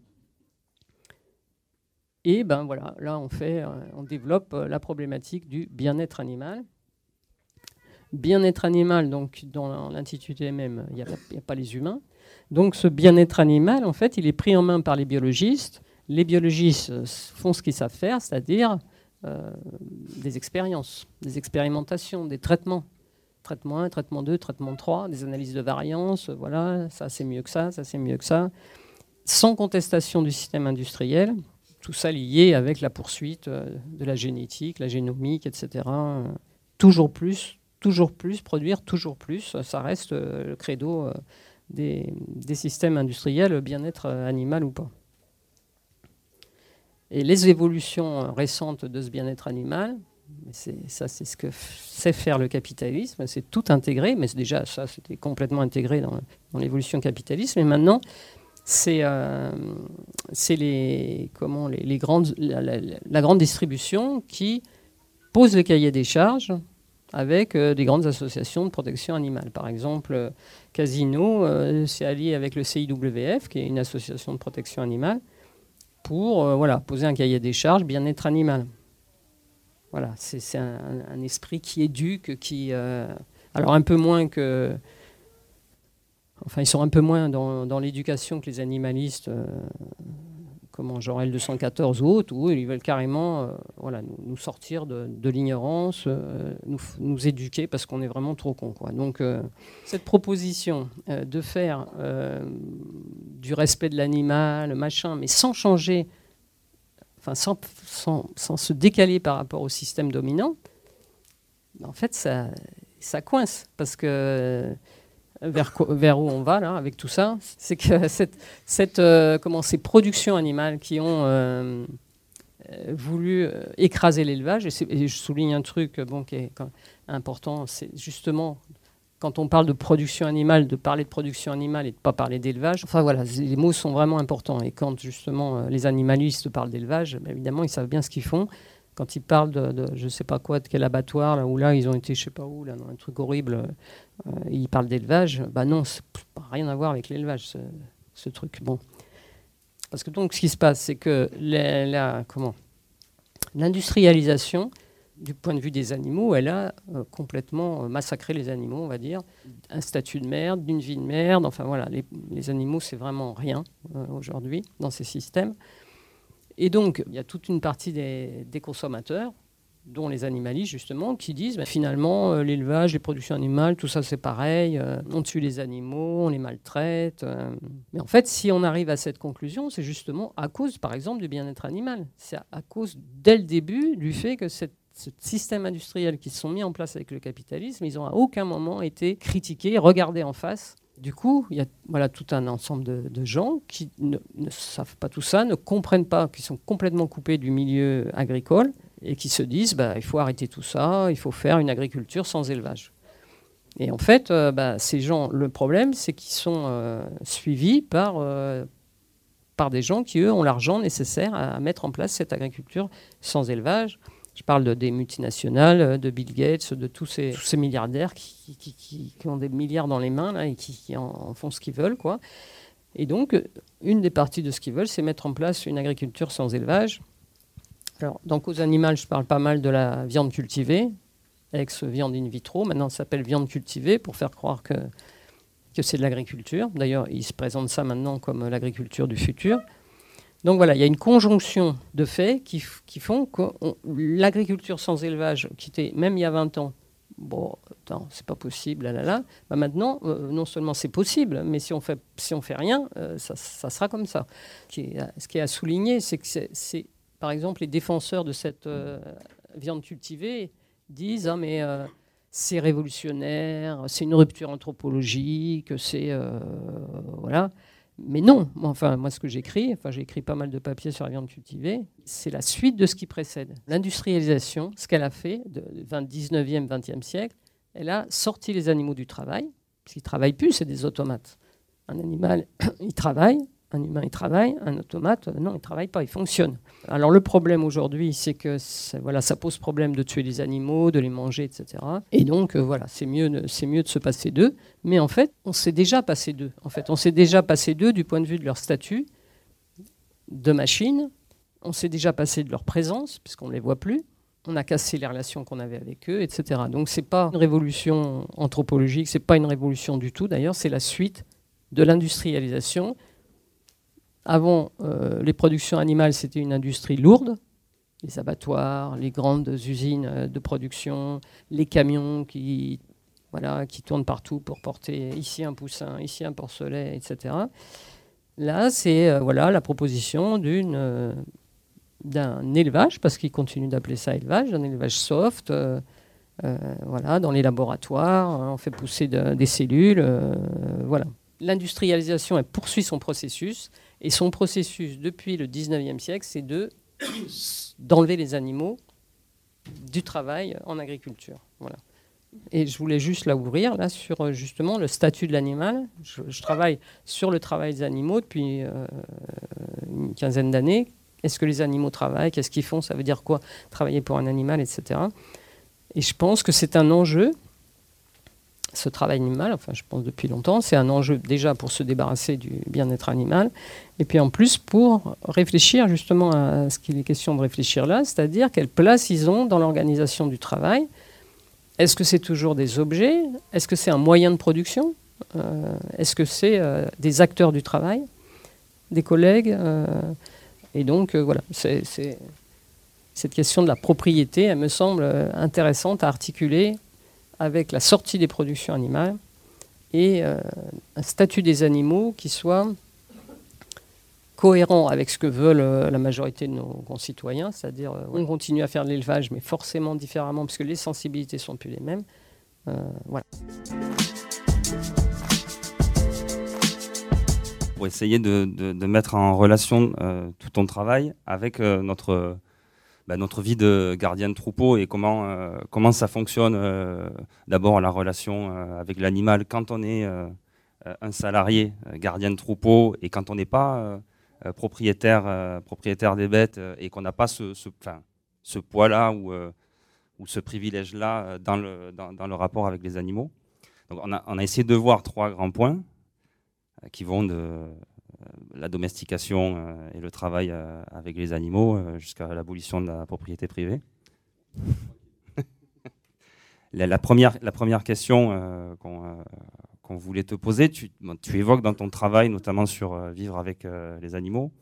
Et ben voilà, là on développe la problématique du bien-être animal. Bien-être animal, donc dans l'intitulé même, il n'y a pas les humains. Donc ce bien-être animal, en fait, il est pris en main par les biologistes. Les biologistes font ce qu'ils savent faire, c'est-à-dire des expériences, des expérimentations, des traitements. Traitement 1, traitement 2, traitement 3, des analyses de variance, voilà, ça c'est mieux que ça c'est mieux que ça. Sans contestation du système industriel, tout ça lié avec la poursuite de la génétique, la génomique, etc. Toujours plus, produire toujours plus, ça reste le credo des systèmes industriels, bien-être animal ou pas. Et les évolutions récentes de ce bien-être animal, c'est ce que sait faire le capitalisme, c'est tout intégré, mais déjà ça c'était complètement intégré dans l'évolution capitaliste, mais maintenant c'est la grande distribution qui pose le cahier des charges avec des grandes associations de protection animale. Par exemple, Casino s'est allié avec le CIWF, qui est une association de protection animale, pour poser un cahier des charges bien-être animal. Voilà, c'est un esprit qui éduque, alors un peu moins que... Enfin, ils sont un peu moins dans l'éducation que les animalistes, genre L214 ou autres, où ils veulent carrément nous sortir de l'ignorance, nous éduquer parce qu'on est vraiment trop cons, quoi. Donc, cette proposition de faire du respect de l'animal, machin, mais sans changer... Enfin, sans se décaler par rapport au système dominant, en fait, ça coince. Parce que vers où on va, là, avec tout ça, c'est que ces productions animales qui ont voulu écraser l'élevage, et je souligne un truc qui est important, c'est justement... Quand on parle de production animale, de parler de production animale et de ne pas parler d'élevage, enfin voilà, les mots sont vraiment importants. Et quand justement les animalistes parlent d'élevage, évidemment, ils savent bien ce qu'ils font. Quand ils parlent de je ne sais pas quoi, de quel abattoir, là où là, ils ont été je ne sais pas où, là, dans un truc horrible, ils parlent d'élevage, non, ça n'a rien à voir avec l'élevage, ce truc. Bon. Parce que donc, ce qui se passe, c'est que l'industrialisation, du point de vue des animaux, elle a complètement massacré les animaux, on va dire. Un statut de merde, d'une vie de merde. Enfin voilà, les animaux, c'est vraiment rien aujourd'hui dans ces systèmes. Et donc, il y a toute une partie des consommateurs, dont les animalistes justement, qui disent finalement, l'élevage, les productions animales, tout ça c'est pareil. On tue les animaux, on les maltraite. Mais en fait, si on arrive à cette conclusion, c'est justement à cause, par exemple, du bien-être animal. C'est à cause, dès le début, du fait que ce système industriel qui se sont mis en place avec le capitalisme, ils n'ont à aucun moment été critiqués, regardés en face. Du coup, il y a tout un ensemble de gens qui ne savent pas tout ça, ne comprennent pas, qui sont complètement coupés du milieu agricole et qui se disent il faut arrêter tout ça, il faut faire une agriculture sans élevage. Et en fait, ces gens, le problème, c'est qu'ils sont suivis par des gens qui, eux, ont l'argent nécessaire à mettre en place cette agriculture sans élevage. Je parle des multinationales, de Bill Gates, de tous ces milliardaires qui ont des milliards dans les mains là, et qui en font ce qu'ils veulent, quoi. Et donc, une des parties de ce qu'ils veulent, c'est mettre en place une agriculture sans élevage. Alors, dans Cause Animale, je parle pas mal de la viande cultivée, ex-viande in vitro. Maintenant, ça s'appelle viande cultivée pour faire croire que c'est de l'agriculture. D'ailleurs, ils se présentent ça maintenant comme l'agriculture du futur. Donc voilà, il y a une conjonction de faits qui font que l'agriculture sans élevage, qui était même il y a 20 ans, c'est pas possible, maintenant, non seulement c'est possible, mais si on fait rien, ça sera comme ça. Ce qui est à souligner, c'est que c'est par exemple, les défenseurs de cette viande cultivée disent mais c'est révolutionnaire, c'est une rupture anthropologique, c'est voilà. Mais non, moi ce que j'écris, j'ai écrit pas mal de papiers sur la viande cultivée, c'est la suite de ce qui précède. L'industrialisation, ce qu'elle a fait du 19e, 20e siècle, elle a sorti les animaux du travail, parce qu'ils ne travaillent plus, c'est des automates. Un animal, il travaille, Un humain, il travaille, un automate, non, il ne travaille pas, il fonctionne. Alors le problème aujourd'hui, c'est que ça pose problème de tuer les animaux, de les manger, etc. Et donc, c'est mieux de se passer d'eux. Mais en fait, on s'est déjà passé d'eux. On s'est déjà passé d'eux du point de vue de leur statut de machine. On s'est déjà passé de leur présence, puisqu'on ne les voit plus. On a cassé les relations qu'on avait avec eux, etc. Donc ce n'est pas une révolution anthropologique, ce n'est pas une révolution du tout. D'ailleurs, c'est la suite de l'industrialisation. Avant, les productions animales, c'était une industrie lourde. Les abattoirs, les grandes usines de production, les camions qui tournent partout pour porter ici un poussin, ici un porcelet, etc. Là, c'est la proposition d'un élevage, parce qu'ils continuent d'appeler ça élevage, d'un élevage soft. Dans les laboratoires, on fait pousser des cellules. L'industrialisation, elle poursuit son processus. Et son processus, depuis le 19e siècle, c'est d'enlever les animaux du travail en agriculture. Voilà. Et je voulais juste là ouvrir sur justement le statut de l'animal. Je travaille sur le travail des animaux depuis une quinzaine d'années. Est-ce que les animaux travaillent? Qu'est-ce qu'ils font? Ça veut dire quoi travailler pour un animal, etc. Et je pense que c'est un enjeu. Ce travail animal, je pense depuis longtemps, c'est un enjeu déjà pour se débarrasser du bien-être animal, et puis en plus pour réfléchir justement à ce qu'il est question de réfléchir là, c'est-à-dire quelle place ils ont dans l'organisation du travail. Est-ce que c'est toujours des objets? Est-ce que c'est un moyen de production? Est-ce que c'est des acteurs du travail? Des collègues? Et donc cette question de la propriété, elle me semble intéressante à articuler avec la sortie des productions animales et un statut des animaux qui soit cohérent avec ce que veulent la majorité de nos concitoyens, c'est-à-dire on continue à faire de l'élevage, mais forcément différemment, parce que les sensibilités ne sont plus les mêmes. Pour essayer de mettre en relation tout ton travail avec notre vie de gardien de troupeau et comment ça fonctionne. D'abord la relation avec l'animal quand on est un salarié gardien de troupeau et quand on n'est pas propriétaire des bêtes et qu'on n'a pas ce poids-là ou ce privilège-là dans le rapport avec les animaux. Donc on a essayé de voir 3 grands points qui vont de la domestication et le travail avec les animaux jusqu'à l'abolition de la propriété privée. La première question qu'on voulait te poser, tu évoques dans ton travail, notamment sur vivre avec les animaux,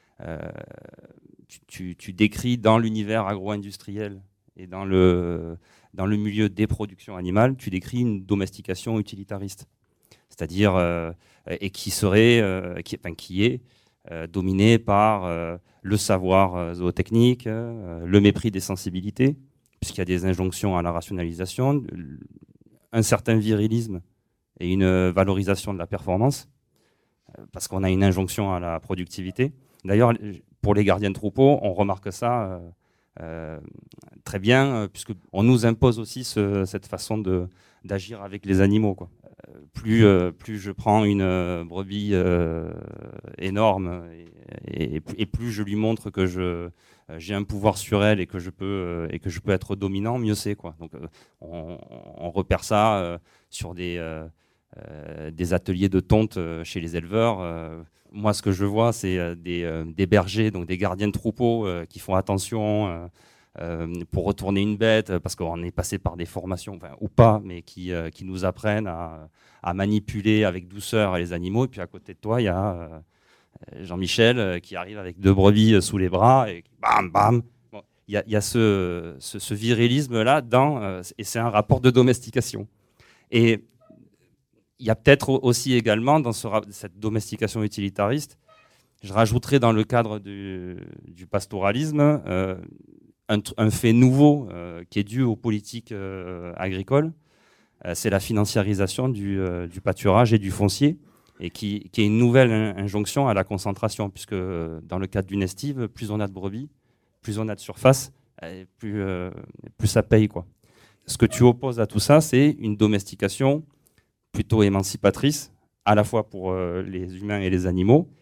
tu décris dans l'univers agro-industriel et dans le milieu des productions animales, tu décris une domestication utilitariste. C'est-à-dire, et qui est dominé par le savoir zootechnique, le mépris des sensibilités, puisqu'il y a des injonctions à la rationalisation, un certain virilisme et une valorisation de la performance, parce qu'on a une injonction à la productivité. D'ailleurs, pour les gardiens de troupeau, on remarque ça très bien, puisqu'on nous impose aussi cette façon d'agir avec les animaux, quoi. Plus je prends une brebis énorme et plus je lui montre que j'ai un pouvoir sur elle et que je peux être dominant, mieux c'est, quoi. Donc on repère ça sur des ateliers de tonte chez les éleveurs. Moi, ce que je vois, c'est des bergers, donc des gardiens de troupeaux qui font attention pour retourner une bête, parce qu'on est passé par des formations, ou pas, mais qui nous apprennent à manipuler avec douceur les animaux. Et puis à côté de toi, il y a Jean-Michel qui arrive avec 2 brebis sous les bras et bam, bam. Bon, il y a ce virilisme-là et c'est un rapport de domestication. Et il y a peut-être aussi également dans cette domestication utilitariste, je rajouterais dans le cadre du pastoralisme un fait nouveau qui est dû aux politiques agricoles, c'est la financiarisation du pâturage et du foncier, et qui est une nouvelle injonction à la concentration, puisque dans le cadre d'une estive, plus on a de brebis, plus on a de surface, plus ça paye, quoi. Ce que tu opposes à tout ça, c'est une domestication plutôt émancipatrice, à la fois pour les humains et les animaux,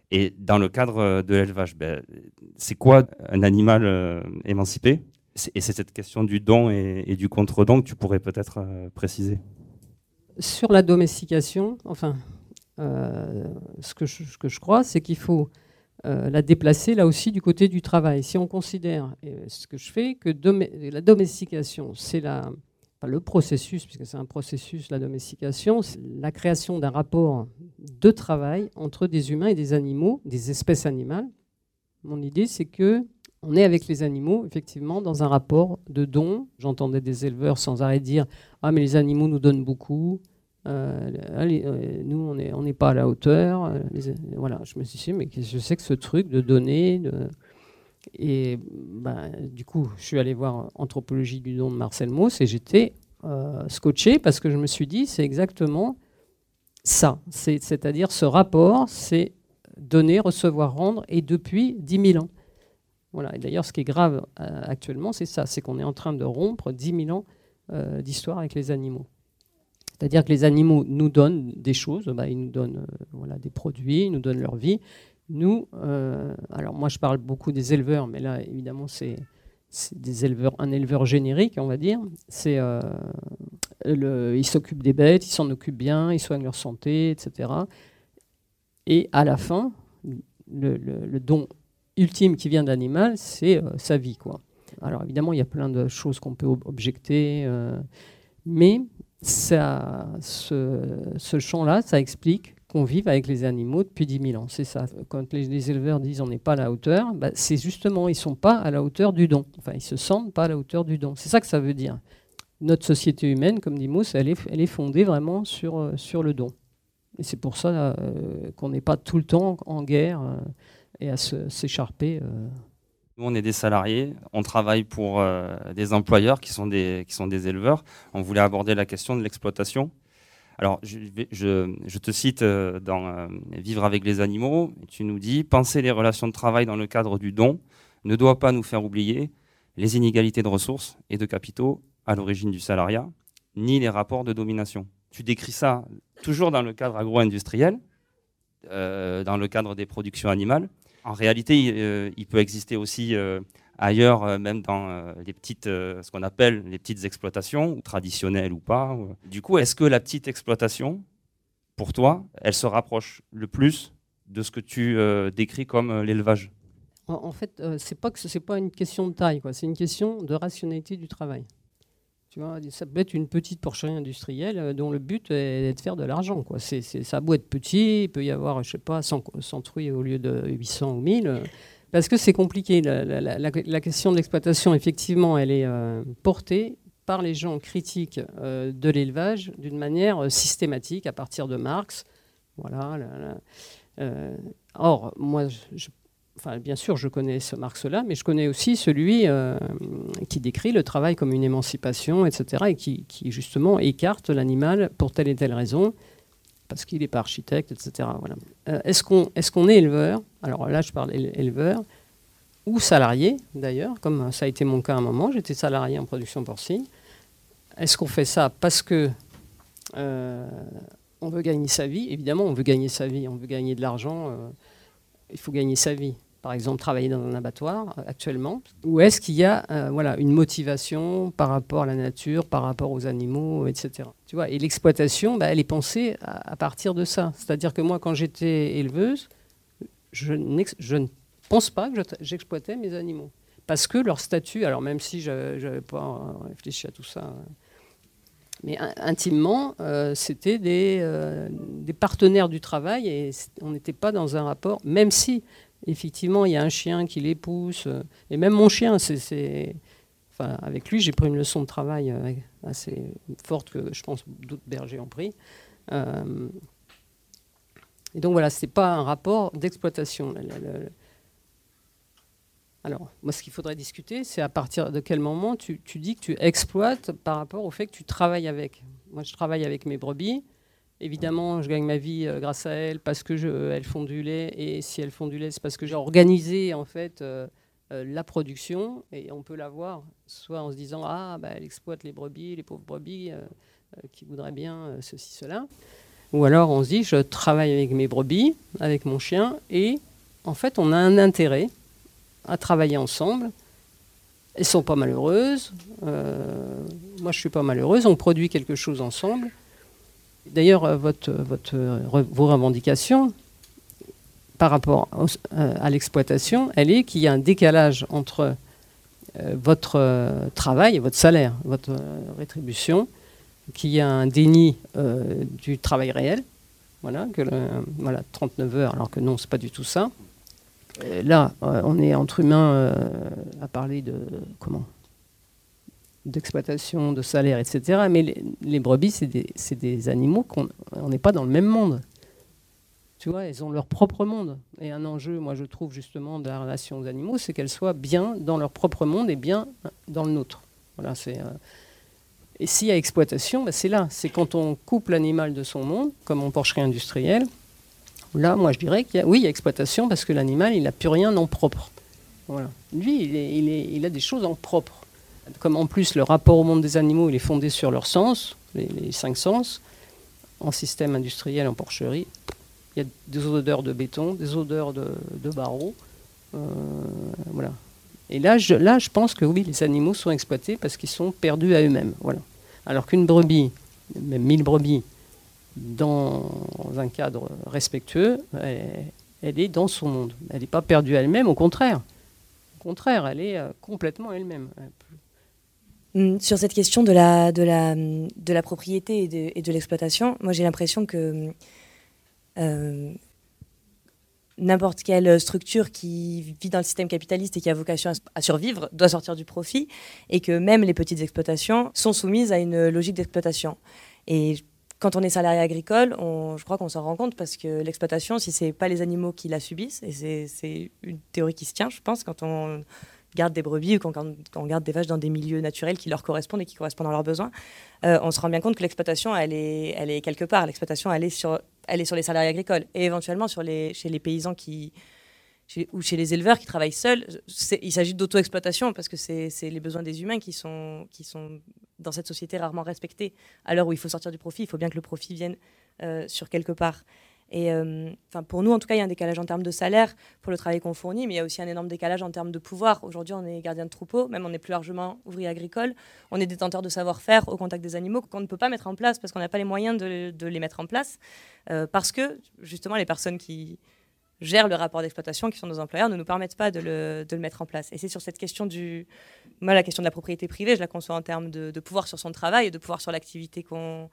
Et dans le cadre de l'élevage, c'est quoi un animal émancipé ? Et c'est cette question du don et du contre-don que tu pourrais peut-être préciser. Sur la domestication, enfin, ce que je crois, c'est qu'il faut la déplacer là aussi du côté du travail. Si on considère, et ce que je fais, que la domestication, c'est le processus, puisque c'est un processus, la domestication, c'est la création d'un rapport de travail entre des humains et des animaux, des espèces animales. Mon idée, c'est que on est avec les animaux, effectivement, dans un rapport de don. J'entendais des éleveurs sans arrêt dire « Ah, mais les animaux nous donnent beaucoup. Nous, on n'est pas à la hauteur. » Voilà, je me suis dit « Mais qu'est-ce que c'est que ce truc de donner Et du coup, je suis allé voir Anthropologie du don de Marcel Mauss et j'étais scotché parce que je me suis dit « C'est exactement ça. C'est-à-dire ce rapport, c'est donner, recevoir, rendre, et depuis 10 000 ans. » Voilà. Et d'ailleurs, ce qui est grave actuellement, c'est ça, c'est qu'on est en train de rompre 10 000 ans d'histoire avec les animaux. C'est-à-dire que les animaux nous donnent des choses, ils nous donnent des produits, ils nous donnent leur vie. Nous, alors moi je parle beaucoup des éleveurs, mais là évidemment c'est des éleveurs, un éleveur générique, on va dire. Ils s'occupent des bêtes, ils s'en occupent bien, ils soignent leur santé, etc. Et à la fin, le don ultime qui vient de l'animal, c'est sa vie, quoi. Alors évidemment, il y a plein de choses qu'on peut objecter, mais ce champ-là, ça explique qu'on vive avec les animaux depuis 10 000 ans. C'est ça. Quand les éleveurs disent on n'est pas à la hauteur, c'est justement, ils ne sont pas à la hauteur du don. Enfin, ils ne se sentent pas à la hauteur du don. C'est ça que ça veut dire. Notre société humaine, comme dit Mauss, elle est fondée vraiment sur le don. Et c'est pour ça qu'on n'est pas tout le temps en guerre et à s'écharper. Nous, on est des salariés, on travaille pour des employeurs qui sont des éleveurs. On voulait aborder la question de l'exploitation. Alors, je te cite dans Vivre avec les animaux, tu nous dis « Penser les relations de travail dans le cadre du don ne doit pas nous faire oublier les inégalités de ressources et de capitaux à l'origine du salariat, ni les rapports de domination. » Tu décris ça toujours dans le cadre agro-industriel, dans le cadre des productions animales. En réalité, il peut exister aussi ailleurs, même dans les petites, ce qu'on appelle les petites exploitations, traditionnelles ou pas. Du coup, est-ce que la petite exploitation, pour toi, elle se rapproche le plus de ce que tu décris comme l'élevage ? En fait, c'est pas une question de taille, quoi. C'est une question de rationalité du travail. Tu vois, ça peut être une petite porcherie industrielle dont le but est de faire de l'argent, quoi. Ça a beau être petit, il peut y avoir, je sais pas, 100 truies au lieu de 800 ou 1000. Parce que c'est compliqué. La question de l'exploitation, effectivement, elle est portée par les gens critiques de l'élevage d'une manière systématique à partir de Marx. Voilà. Or, moi, bien sûr, je connais ce Marx-là, mais je connais aussi celui qui décrit le travail comme une émancipation, etc., et qui justement écarte l'animal pour telle et telle raison, parce qu'il n'est pas architecte, etc. Voilà. Est-ce qu'on est éleveur ? Alors là, je parle éleveur, ou salarié, d'ailleurs, comme ça a été mon cas à un moment. J'étais salarié en production porcine. Est-ce qu'on fait ça parce que on veut gagner sa vie ? Évidemment, on veut gagner sa vie, on veut gagner de l'argent. Il faut gagner sa vie. Par exemple, travailler dans un abattoir actuellement. Ou est-ce qu'il y a une motivation par rapport à la nature, par rapport aux animaux, etc. Tu vois, et l'exploitation, elle est pensée à partir de ça. C'est-à-dire que moi, quand j'étais éleveuse, je ne pense pas que j'exploitais mes animaux. Parce que leur statut, alors même si je n'avais pas réfléchi à tout ça, mais intimement, c'était des partenaires du travail et on n'était pas dans un rapport, même si effectivement il y a un chien qui les pousse, et même mon chien, avec lui j'ai pris une leçon de travail assez forte que je pense d'autres bergers ont pris. Et donc voilà, ce n'est pas un rapport d'exploitation. Alors, moi, ce qu'il faudrait discuter, c'est à partir de quel moment tu dis que tu exploites par rapport au fait que tu travailles avec. Moi, je travaille avec mes brebis. Évidemment, je gagne ma vie grâce à elles parce que elles font du lait. Et si elles font du lait, c'est parce que j'ai organisé, en fait, la production. Et on peut la voir soit en se disant « Ah, elle exploite les brebis, les pauvres brebis qui voudraient bien ceci, cela ». Ou alors on se dit, je travaille avec mes brebis, avec mon chien, et en fait on a un intérêt à travailler ensemble. Elles ne sont pas malheureuses, moi je ne suis pas malheureuse, on produit quelque chose ensemble. D'ailleurs, vos revendications par rapport à l'exploitation, elle est qu'il y a un décalage entre votre travail et votre salaire, votre rétribution, qu'il y a un déni du travail réel, voilà, 39 heures, alors que non, c'est pas du tout ça. Là, on est entre humains à parler d'exploitation, de salaire, etc. Mais les brebis, c'est des animaux qu'on n'est pas dans le même monde. Tu vois, elles ont leur propre monde. Et un enjeu, moi, je trouve justement de la relation aux animaux, c'est qu'elles soient bien dans leur propre monde et bien dans le nôtre. Voilà, et s'il y a exploitation, c'est là. C'est quand on coupe l'animal de son monde, comme en porcherie industrielle. Là, moi, je dirais qu'il y a exploitation parce que l'animal, il n'a plus rien en propre. Voilà. Lui, il a des choses en propre. Comme en plus, le rapport au monde des animaux, il est fondé sur leurs sens, les 5 sens. En système industriel, en porcherie, il y a des odeurs de béton, des odeurs de barreaux. Voilà. Et là, je pense que oui, les animaux sont exploités parce qu'ils sont perdus à eux-mêmes. Voilà. Alors qu'une brebis, même 1000 brebis, dans un cadre respectueux, elle est dans son monde. Elle n'est pas perdue à elle-même, au contraire. Au contraire, elle est complètement elle-même. Sur cette question de la propriété et de l'exploitation, moi j'ai l'impression que n'importe quelle structure qui vit dans le système capitaliste et qui a vocation à survivre doit sortir du profit, et que même les petites exploitations sont soumises à une logique d'exploitation. Et quand on est salarié agricole, je crois qu'on s'en rend compte, parce que l'exploitation, si c'est pas les animaux qui la subissent, et c'est une théorie qui se tient, je pense, quand on garde des brebis ou quand on garde des vaches dans des milieux naturels qui leur correspondent et qui correspondent à leurs besoins, on se rend bien compte que l'exploitation, elle est quelque part. L'exploitation, elle est sur les salariés agricoles et éventuellement chez les paysans ou chez les éleveurs qui travaillent seuls. Il s'agit d'auto-exploitation parce que c'est les besoins des humains qui sont dans cette société rarement respectés. À l'heure où il faut sortir du profit, il faut bien que le profit vienne sur quelque part. Et pour nous, en tout cas, il y a un décalage en termes de salaire pour le travail qu'on fournit, mais il y a aussi un énorme décalage en termes de pouvoir. Aujourd'hui, on est gardien de troupeau, même on est plus largement ouvrier agricole. On est détenteur de savoir-faire au contact des animaux qu'on ne peut pas mettre en place parce qu'on n'a pas les moyens de les mettre en place, parce que, justement, les personnes qui gèrent le rapport d'exploitation, qui sont nos employeurs, ne nous permettent pas de le mettre en place. Et c'est sur cette question la question de la propriété privée, je la conçois en termes de pouvoir sur son travail et de pouvoir sur l'activité qu'on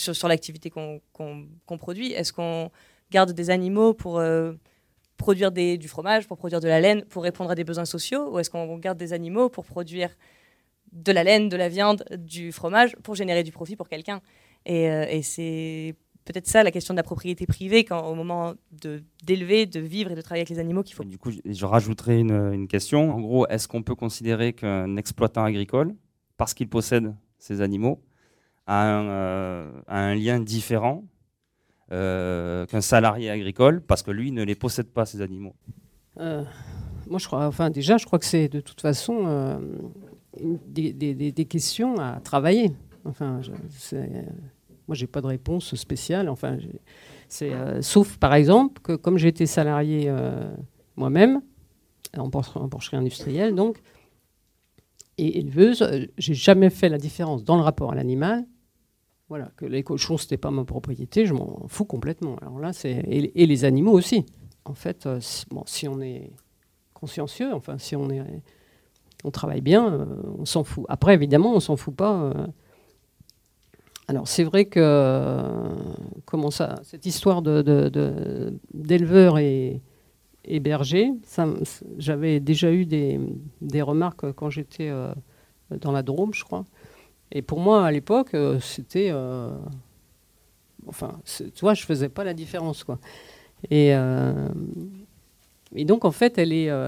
produit. Est-ce qu'on garde des animaux pour produire du fromage, pour produire de la laine, pour répondre à des besoins sociaux, ou est-ce qu'on garde des animaux pour produire de la laine, de la viande, du fromage, pour générer du profit pour quelqu'un? Et c'est peut-être ça la question de la propriété privée, au moment d'élever, de vivre et de travailler avec les animaux qu'il faut. Du coup, je rajouterai une question. En gros, est-ce qu'on peut considérer qu'un exploitant agricole, parce qu'il possède ces animaux, a un lien différent qu'un salarié agricole, parce que lui ne les possède pas, ces animaux? Moi, je crois que c'est de toute façon des questions à travailler. Moi, j'ai pas de réponse spéciale. Sauf, par exemple, que comme j'ai été salarié moi-même, en porcherie industrielle, donc, et éleveuse, j'ai jamais fait la différence dans le rapport à l'animal. Voilà, que les cochons, c'était pas ma propriété, je m'en fous complètement. Alors là, et les animaux aussi. En fait, si on est consciencieux, si on travaille bien, on s'en fout. Après, évidemment, on s'en fout pas. Alors, c'est vrai que cette histoire d'éleveurs et bergers, j'avais déjà eu des remarques quand j'étais dans la Drôme, je crois. Et pour moi, à l'époque, c'était... tu vois, je faisais pas la différence, quoi. Et donc, en fait, elle est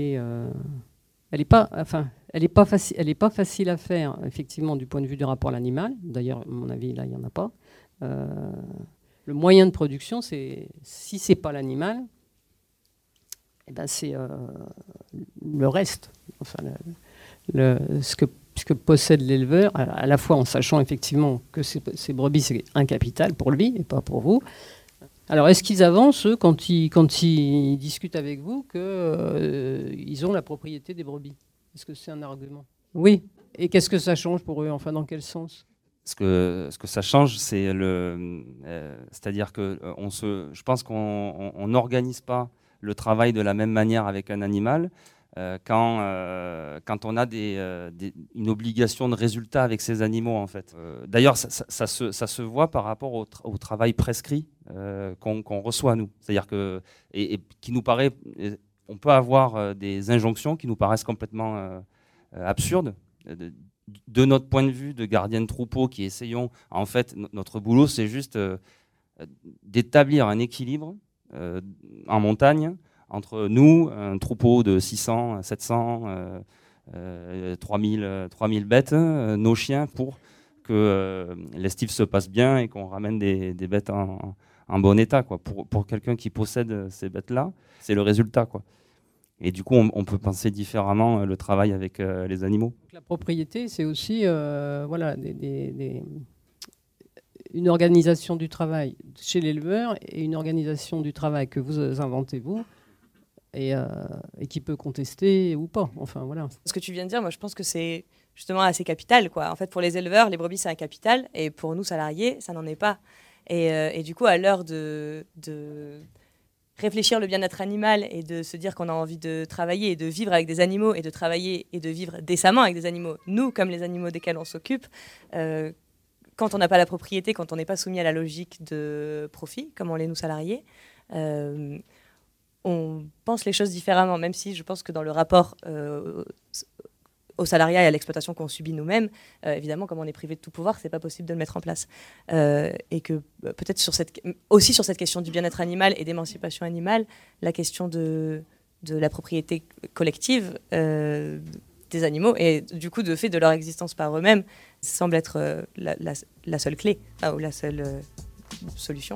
pas facile à faire, effectivement, du point de vue du rapport à l'animal. D'ailleurs, à mon avis, là, il n'y en a pas. Le moyen de production, si c'est pas l'animal, c'est le reste. Ce que puisque possède l'éleveur, à la fois en sachant effectivement que ces brebis, c'est un capital pour lui et pas pour vous. Alors, est-ce qu'ils avancent, eux, quand ils discutent avec vous, qu'ils ont la propriété des brebis? Est-ce que c'est un argument? Oui. Et qu'est-ce que ça change pour eux? Enfin, dans quel sens? Ce que ça change, c'est c'est-à-dire que je pense qu'on n'organise pas le travail de la même manière avec un animal quand on a une obligation de résultat avec ces animaux, en fait. D'ailleurs, ça se voit par rapport au travail prescrit qu'on reçoit, nous. C'est-à-dire et qui nous paraît... On peut avoir des injonctions qui nous paraissent complètement absurdes. De notre point de vue de gardien de troupeau qui essayons, en fait, notre boulot, c'est juste d'établir un équilibre en montagne entre nous, un troupeau de 600, 700, 3000 bêtes, nos chiens, pour que l'estive se passe bien et qu'on ramène des bêtes en bon état, quoi. Pour quelqu'un qui possède ces bêtes-là, c'est le résultat, quoi. Et du coup, on peut penser différemment le travail avec les animaux. La propriété, c'est aussi une organisation du travail chez l'éleveur et une organisation du travail que vous inventez, vous, et qui peut contester ou pas. Enfin, voilà. Ce que tu viens de dire, moi, je pense que c'est justement assez capital, quoi. En fait, pour les éleveurs, les brebis, c'est un capital, et pour nous, salariés, ça n'en est pas. Et du coup, à l'heure de réfléchir le bien-être animal et de se dire qu'on a envie de travailler et de vivre avec des animaux et de travailler et de vivre décemment avec des animaux, nous, comme les animaux desquels on s'occupe, quand on n'a pas la propriété, quand on n'est pas soumis à la logique de profit, comme on l'est nous salariés, on pense les choses différemment, même si je pense que dans le rapport au salariat et à l'exploitation qu'on subit nous-mêmes, évidemment, comme on est privé de tout pouvoir, c'est pas possible de le mettre en place. Et que peut-être aussi sur cette question du bien-être animal et d'émancipation animale, la question de la propriété collective des animaux et du coup de fait de leur existence par eux-mêmes semble être la seule clé, ou la seule solution.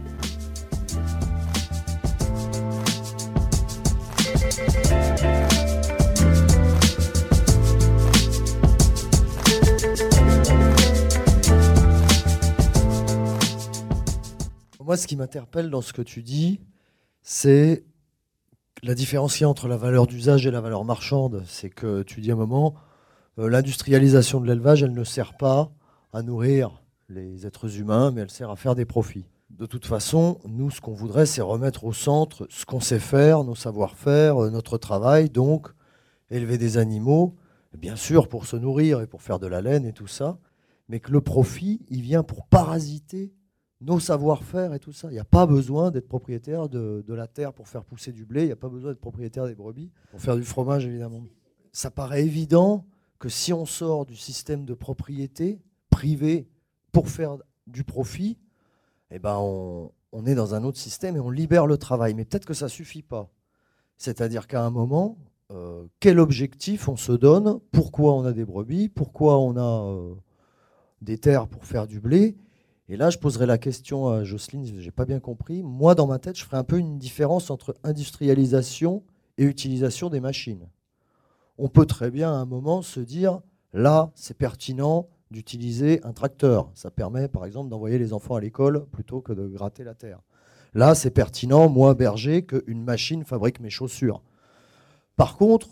Moi, ce qui m'interpelle dans ce que tu dis, c'est la différence qu'il y a entre la valeur d'usage et la valeur marchande. C'est que tu dis à un moment, l'industrialisation de l'élevage, elle ne sert pas à nourrir les êtres humains, mais elle sert à faire des profits. De toute façon, nous, ce qu'on voudrait, c'est remettre au centre ce qu'on sait faire, nos savoir-faire, notre travail, donc élever des animaux, bien sûr pour se nourrir et pour faire de la laine et tout ça, mais que le profit, il vient pour parasiter nos savoir-faire et tout ça. Il n'y a pas besoin d'être propriétaire de la terre pour faire pousser du blé, il n'y a pas besoin d'être propriétaire des brebis pour faire du fromage, évidemment. Ça paraît évident que si on sort du système de propriété privée pour faire du profit, eh ben on est dans un autre système et on libère le travail. Mais peut-être que ça ne suffit pas. C'est-à-dire qu'à un moment, quel objectif on se donne? Pourquoi on a des brebis? Pourquoi on a des terres pour faire du blé? Et là, je poserai la question à Jocelyne, je n'ai pas bien compris. Moi, dans ma tête, je ferai un peu une différence entre industrialisation et utilisation des machines. On peut très bien à un moment se dire, là, c'est pertinent d'utiliser un tracteur. Ça permet, par exemple, d'envoyer les enfants à l'école plutôt que de gratter la terre. Là, c'est pertinent, moi, berger, qu'une machine fabrique mes chaussures. Par contre,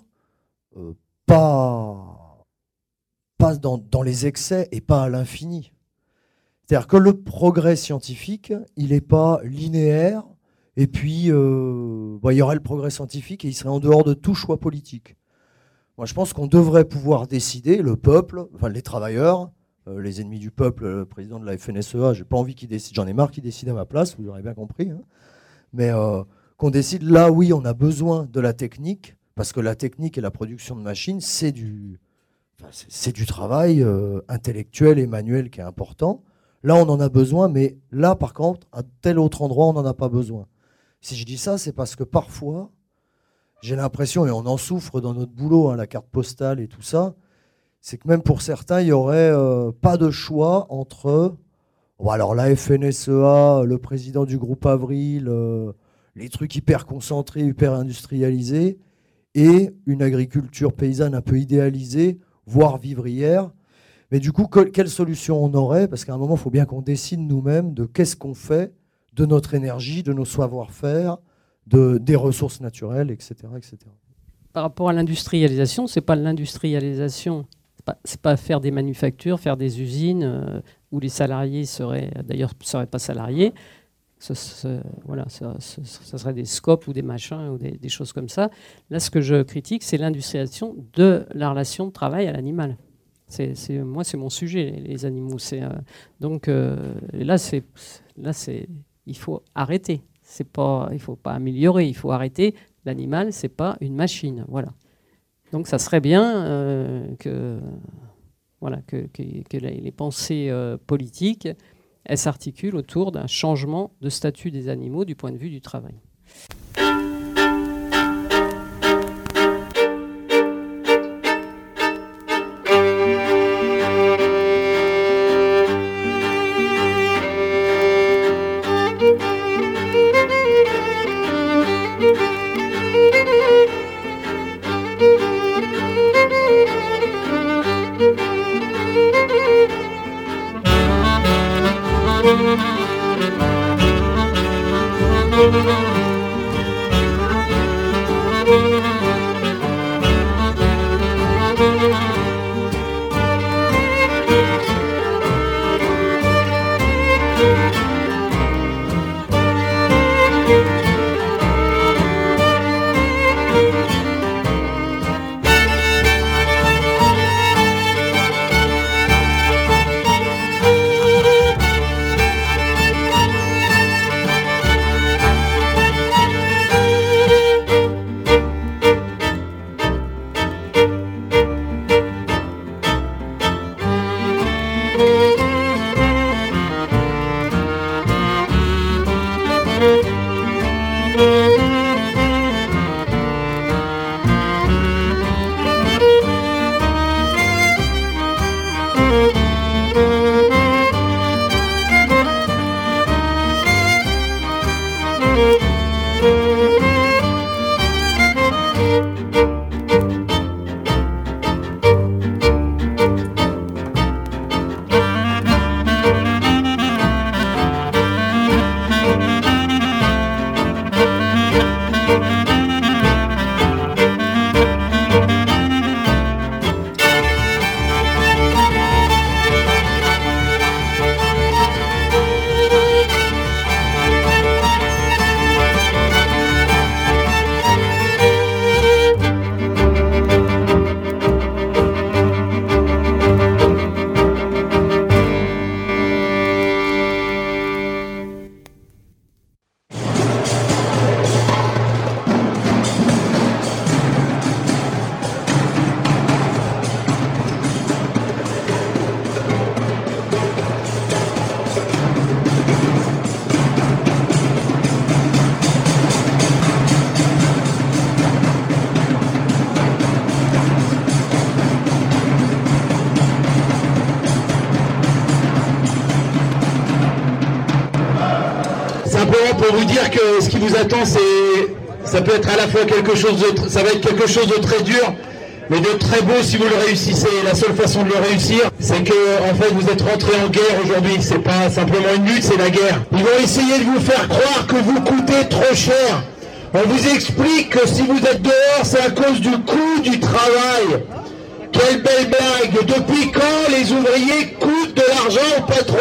pas dans les excès et pas à l'infini. C'est-à-dire que le progrès scientifique, il n'est pas linéaire, et puis il y aurait le progrès scientifique et il serait en dehors de tout choix politique. Moi, je pense qu'on devrait pouvoir décider, le peuple, enfin les travailleurs, les ennemis du peuple, le président de la FNSEA, j'ai pas envie qu'il décide, j'en ai marre qu'il décide à ma place, vous l'aurez bien compris, hein, mais qu'on décide là, oui, on a besoin de la technique, parce que la technique et la production de machines, c'est du travail intellectuel et manuel qui est important. Là, on en a besoin, mais là, par contre, à tel autre endroit, on n'en a pas besoin. Si je dis ça, c'est parce que parfois, j'ai l'impression, et on en souffre dans notre boulot, hein, la carte postale et tout ça, c'est que même pour certains, il n'y aurait pas de choix entre alors la FNSEA, le président du groupe Avril, les trucs hyper concentrés, hyper industrialisés, et une agriculture paysanne un peu idéalisée, voire vivrières. Mais du coup, quelle solution on aurait? Parce qu'à un moment, il faut bien qu'on décide nous-mêmes de qu'est-ce qu'on fait de notre énergie, de nos savoir-faire, des ressources naturelles, etc., etc. Par rapport à l'industrialisation, c'est pas l'industrialisation, c'est pas faire des manufactures, faire des usines où les salariés seraient pas salariés. Voilà, ça serait des scopes ou des machins ou des choses comme ça. Là, ce que je critique, c'est l'industrialisation de la relation de travail à l'animal. Moi, c'est mon sujet, les animaux. Donc là, il faut arrêter. Il faut pas améliorer, il faut arrêter. L'animal, c'est pas une machine, voilà. Donc, ça serait bien que les pensées politiques elles s'articulent autour d'un changement de statut des animaux du point de vue du travail. Simplement pour vous dire que ce qui vous attend, ça peut être à la fois ça va être quelque chose de très dur, mais de très beau si vous le réussissez. La seule façon de le réussir, c'est que en fait vous êtes rentrés en guerre aujourd'hui. C'est pas simplement une lutte, c'est la guerre. Ils vont essayer de vous faire croire que vous coûtez trop cher. On vous explique que si vous êtes dehors, c'est à cause du coût du travail. Quelle belle blague! Depuis quand les ouvriers coûtent de l'argent au patron?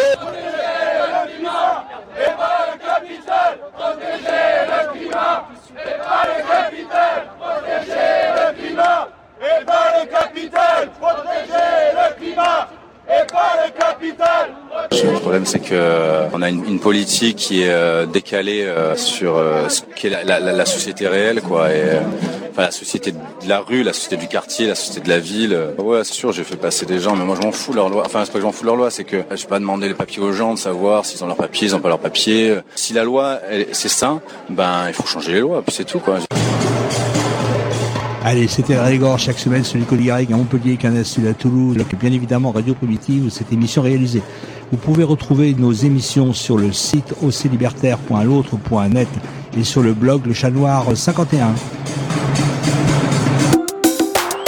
Et pas le capital, protéger le climat. Et pas le capital, protéger le climat. Et pas le capital, protéger le climat. Et pas le capital. Le problème, c'est que on a une politique qui est décalée sur ce qu'est la société réelle, quoi. Et enfin, la société de la rue, la société du quartier, la société de la ville. Ouais, c'est sûr, j'ai fait passer des gens, mais moi je m'en fous de leur loi. Enfin, c'est pas que je m'en fous de leur loi, c'est que je vais pas demander les papiers aux gens, de savoir s'ils ont leurs papiers, ils ont pas leurs papiers. Si la loi, c'est ça, ben il faut changer les lois, puis c'est tout, quoi. Allez, c'était la Régor chaque semaine sur l'école Garrigue à Montpellier, Canal Sud à Toulouse, et bien évidemment Radio Primitive où cette émission est réalisée. Vous pouvez retrouver nos émissions sur le site oclibertaire.l'autre.net et sur le blog Le Chat Noir 51.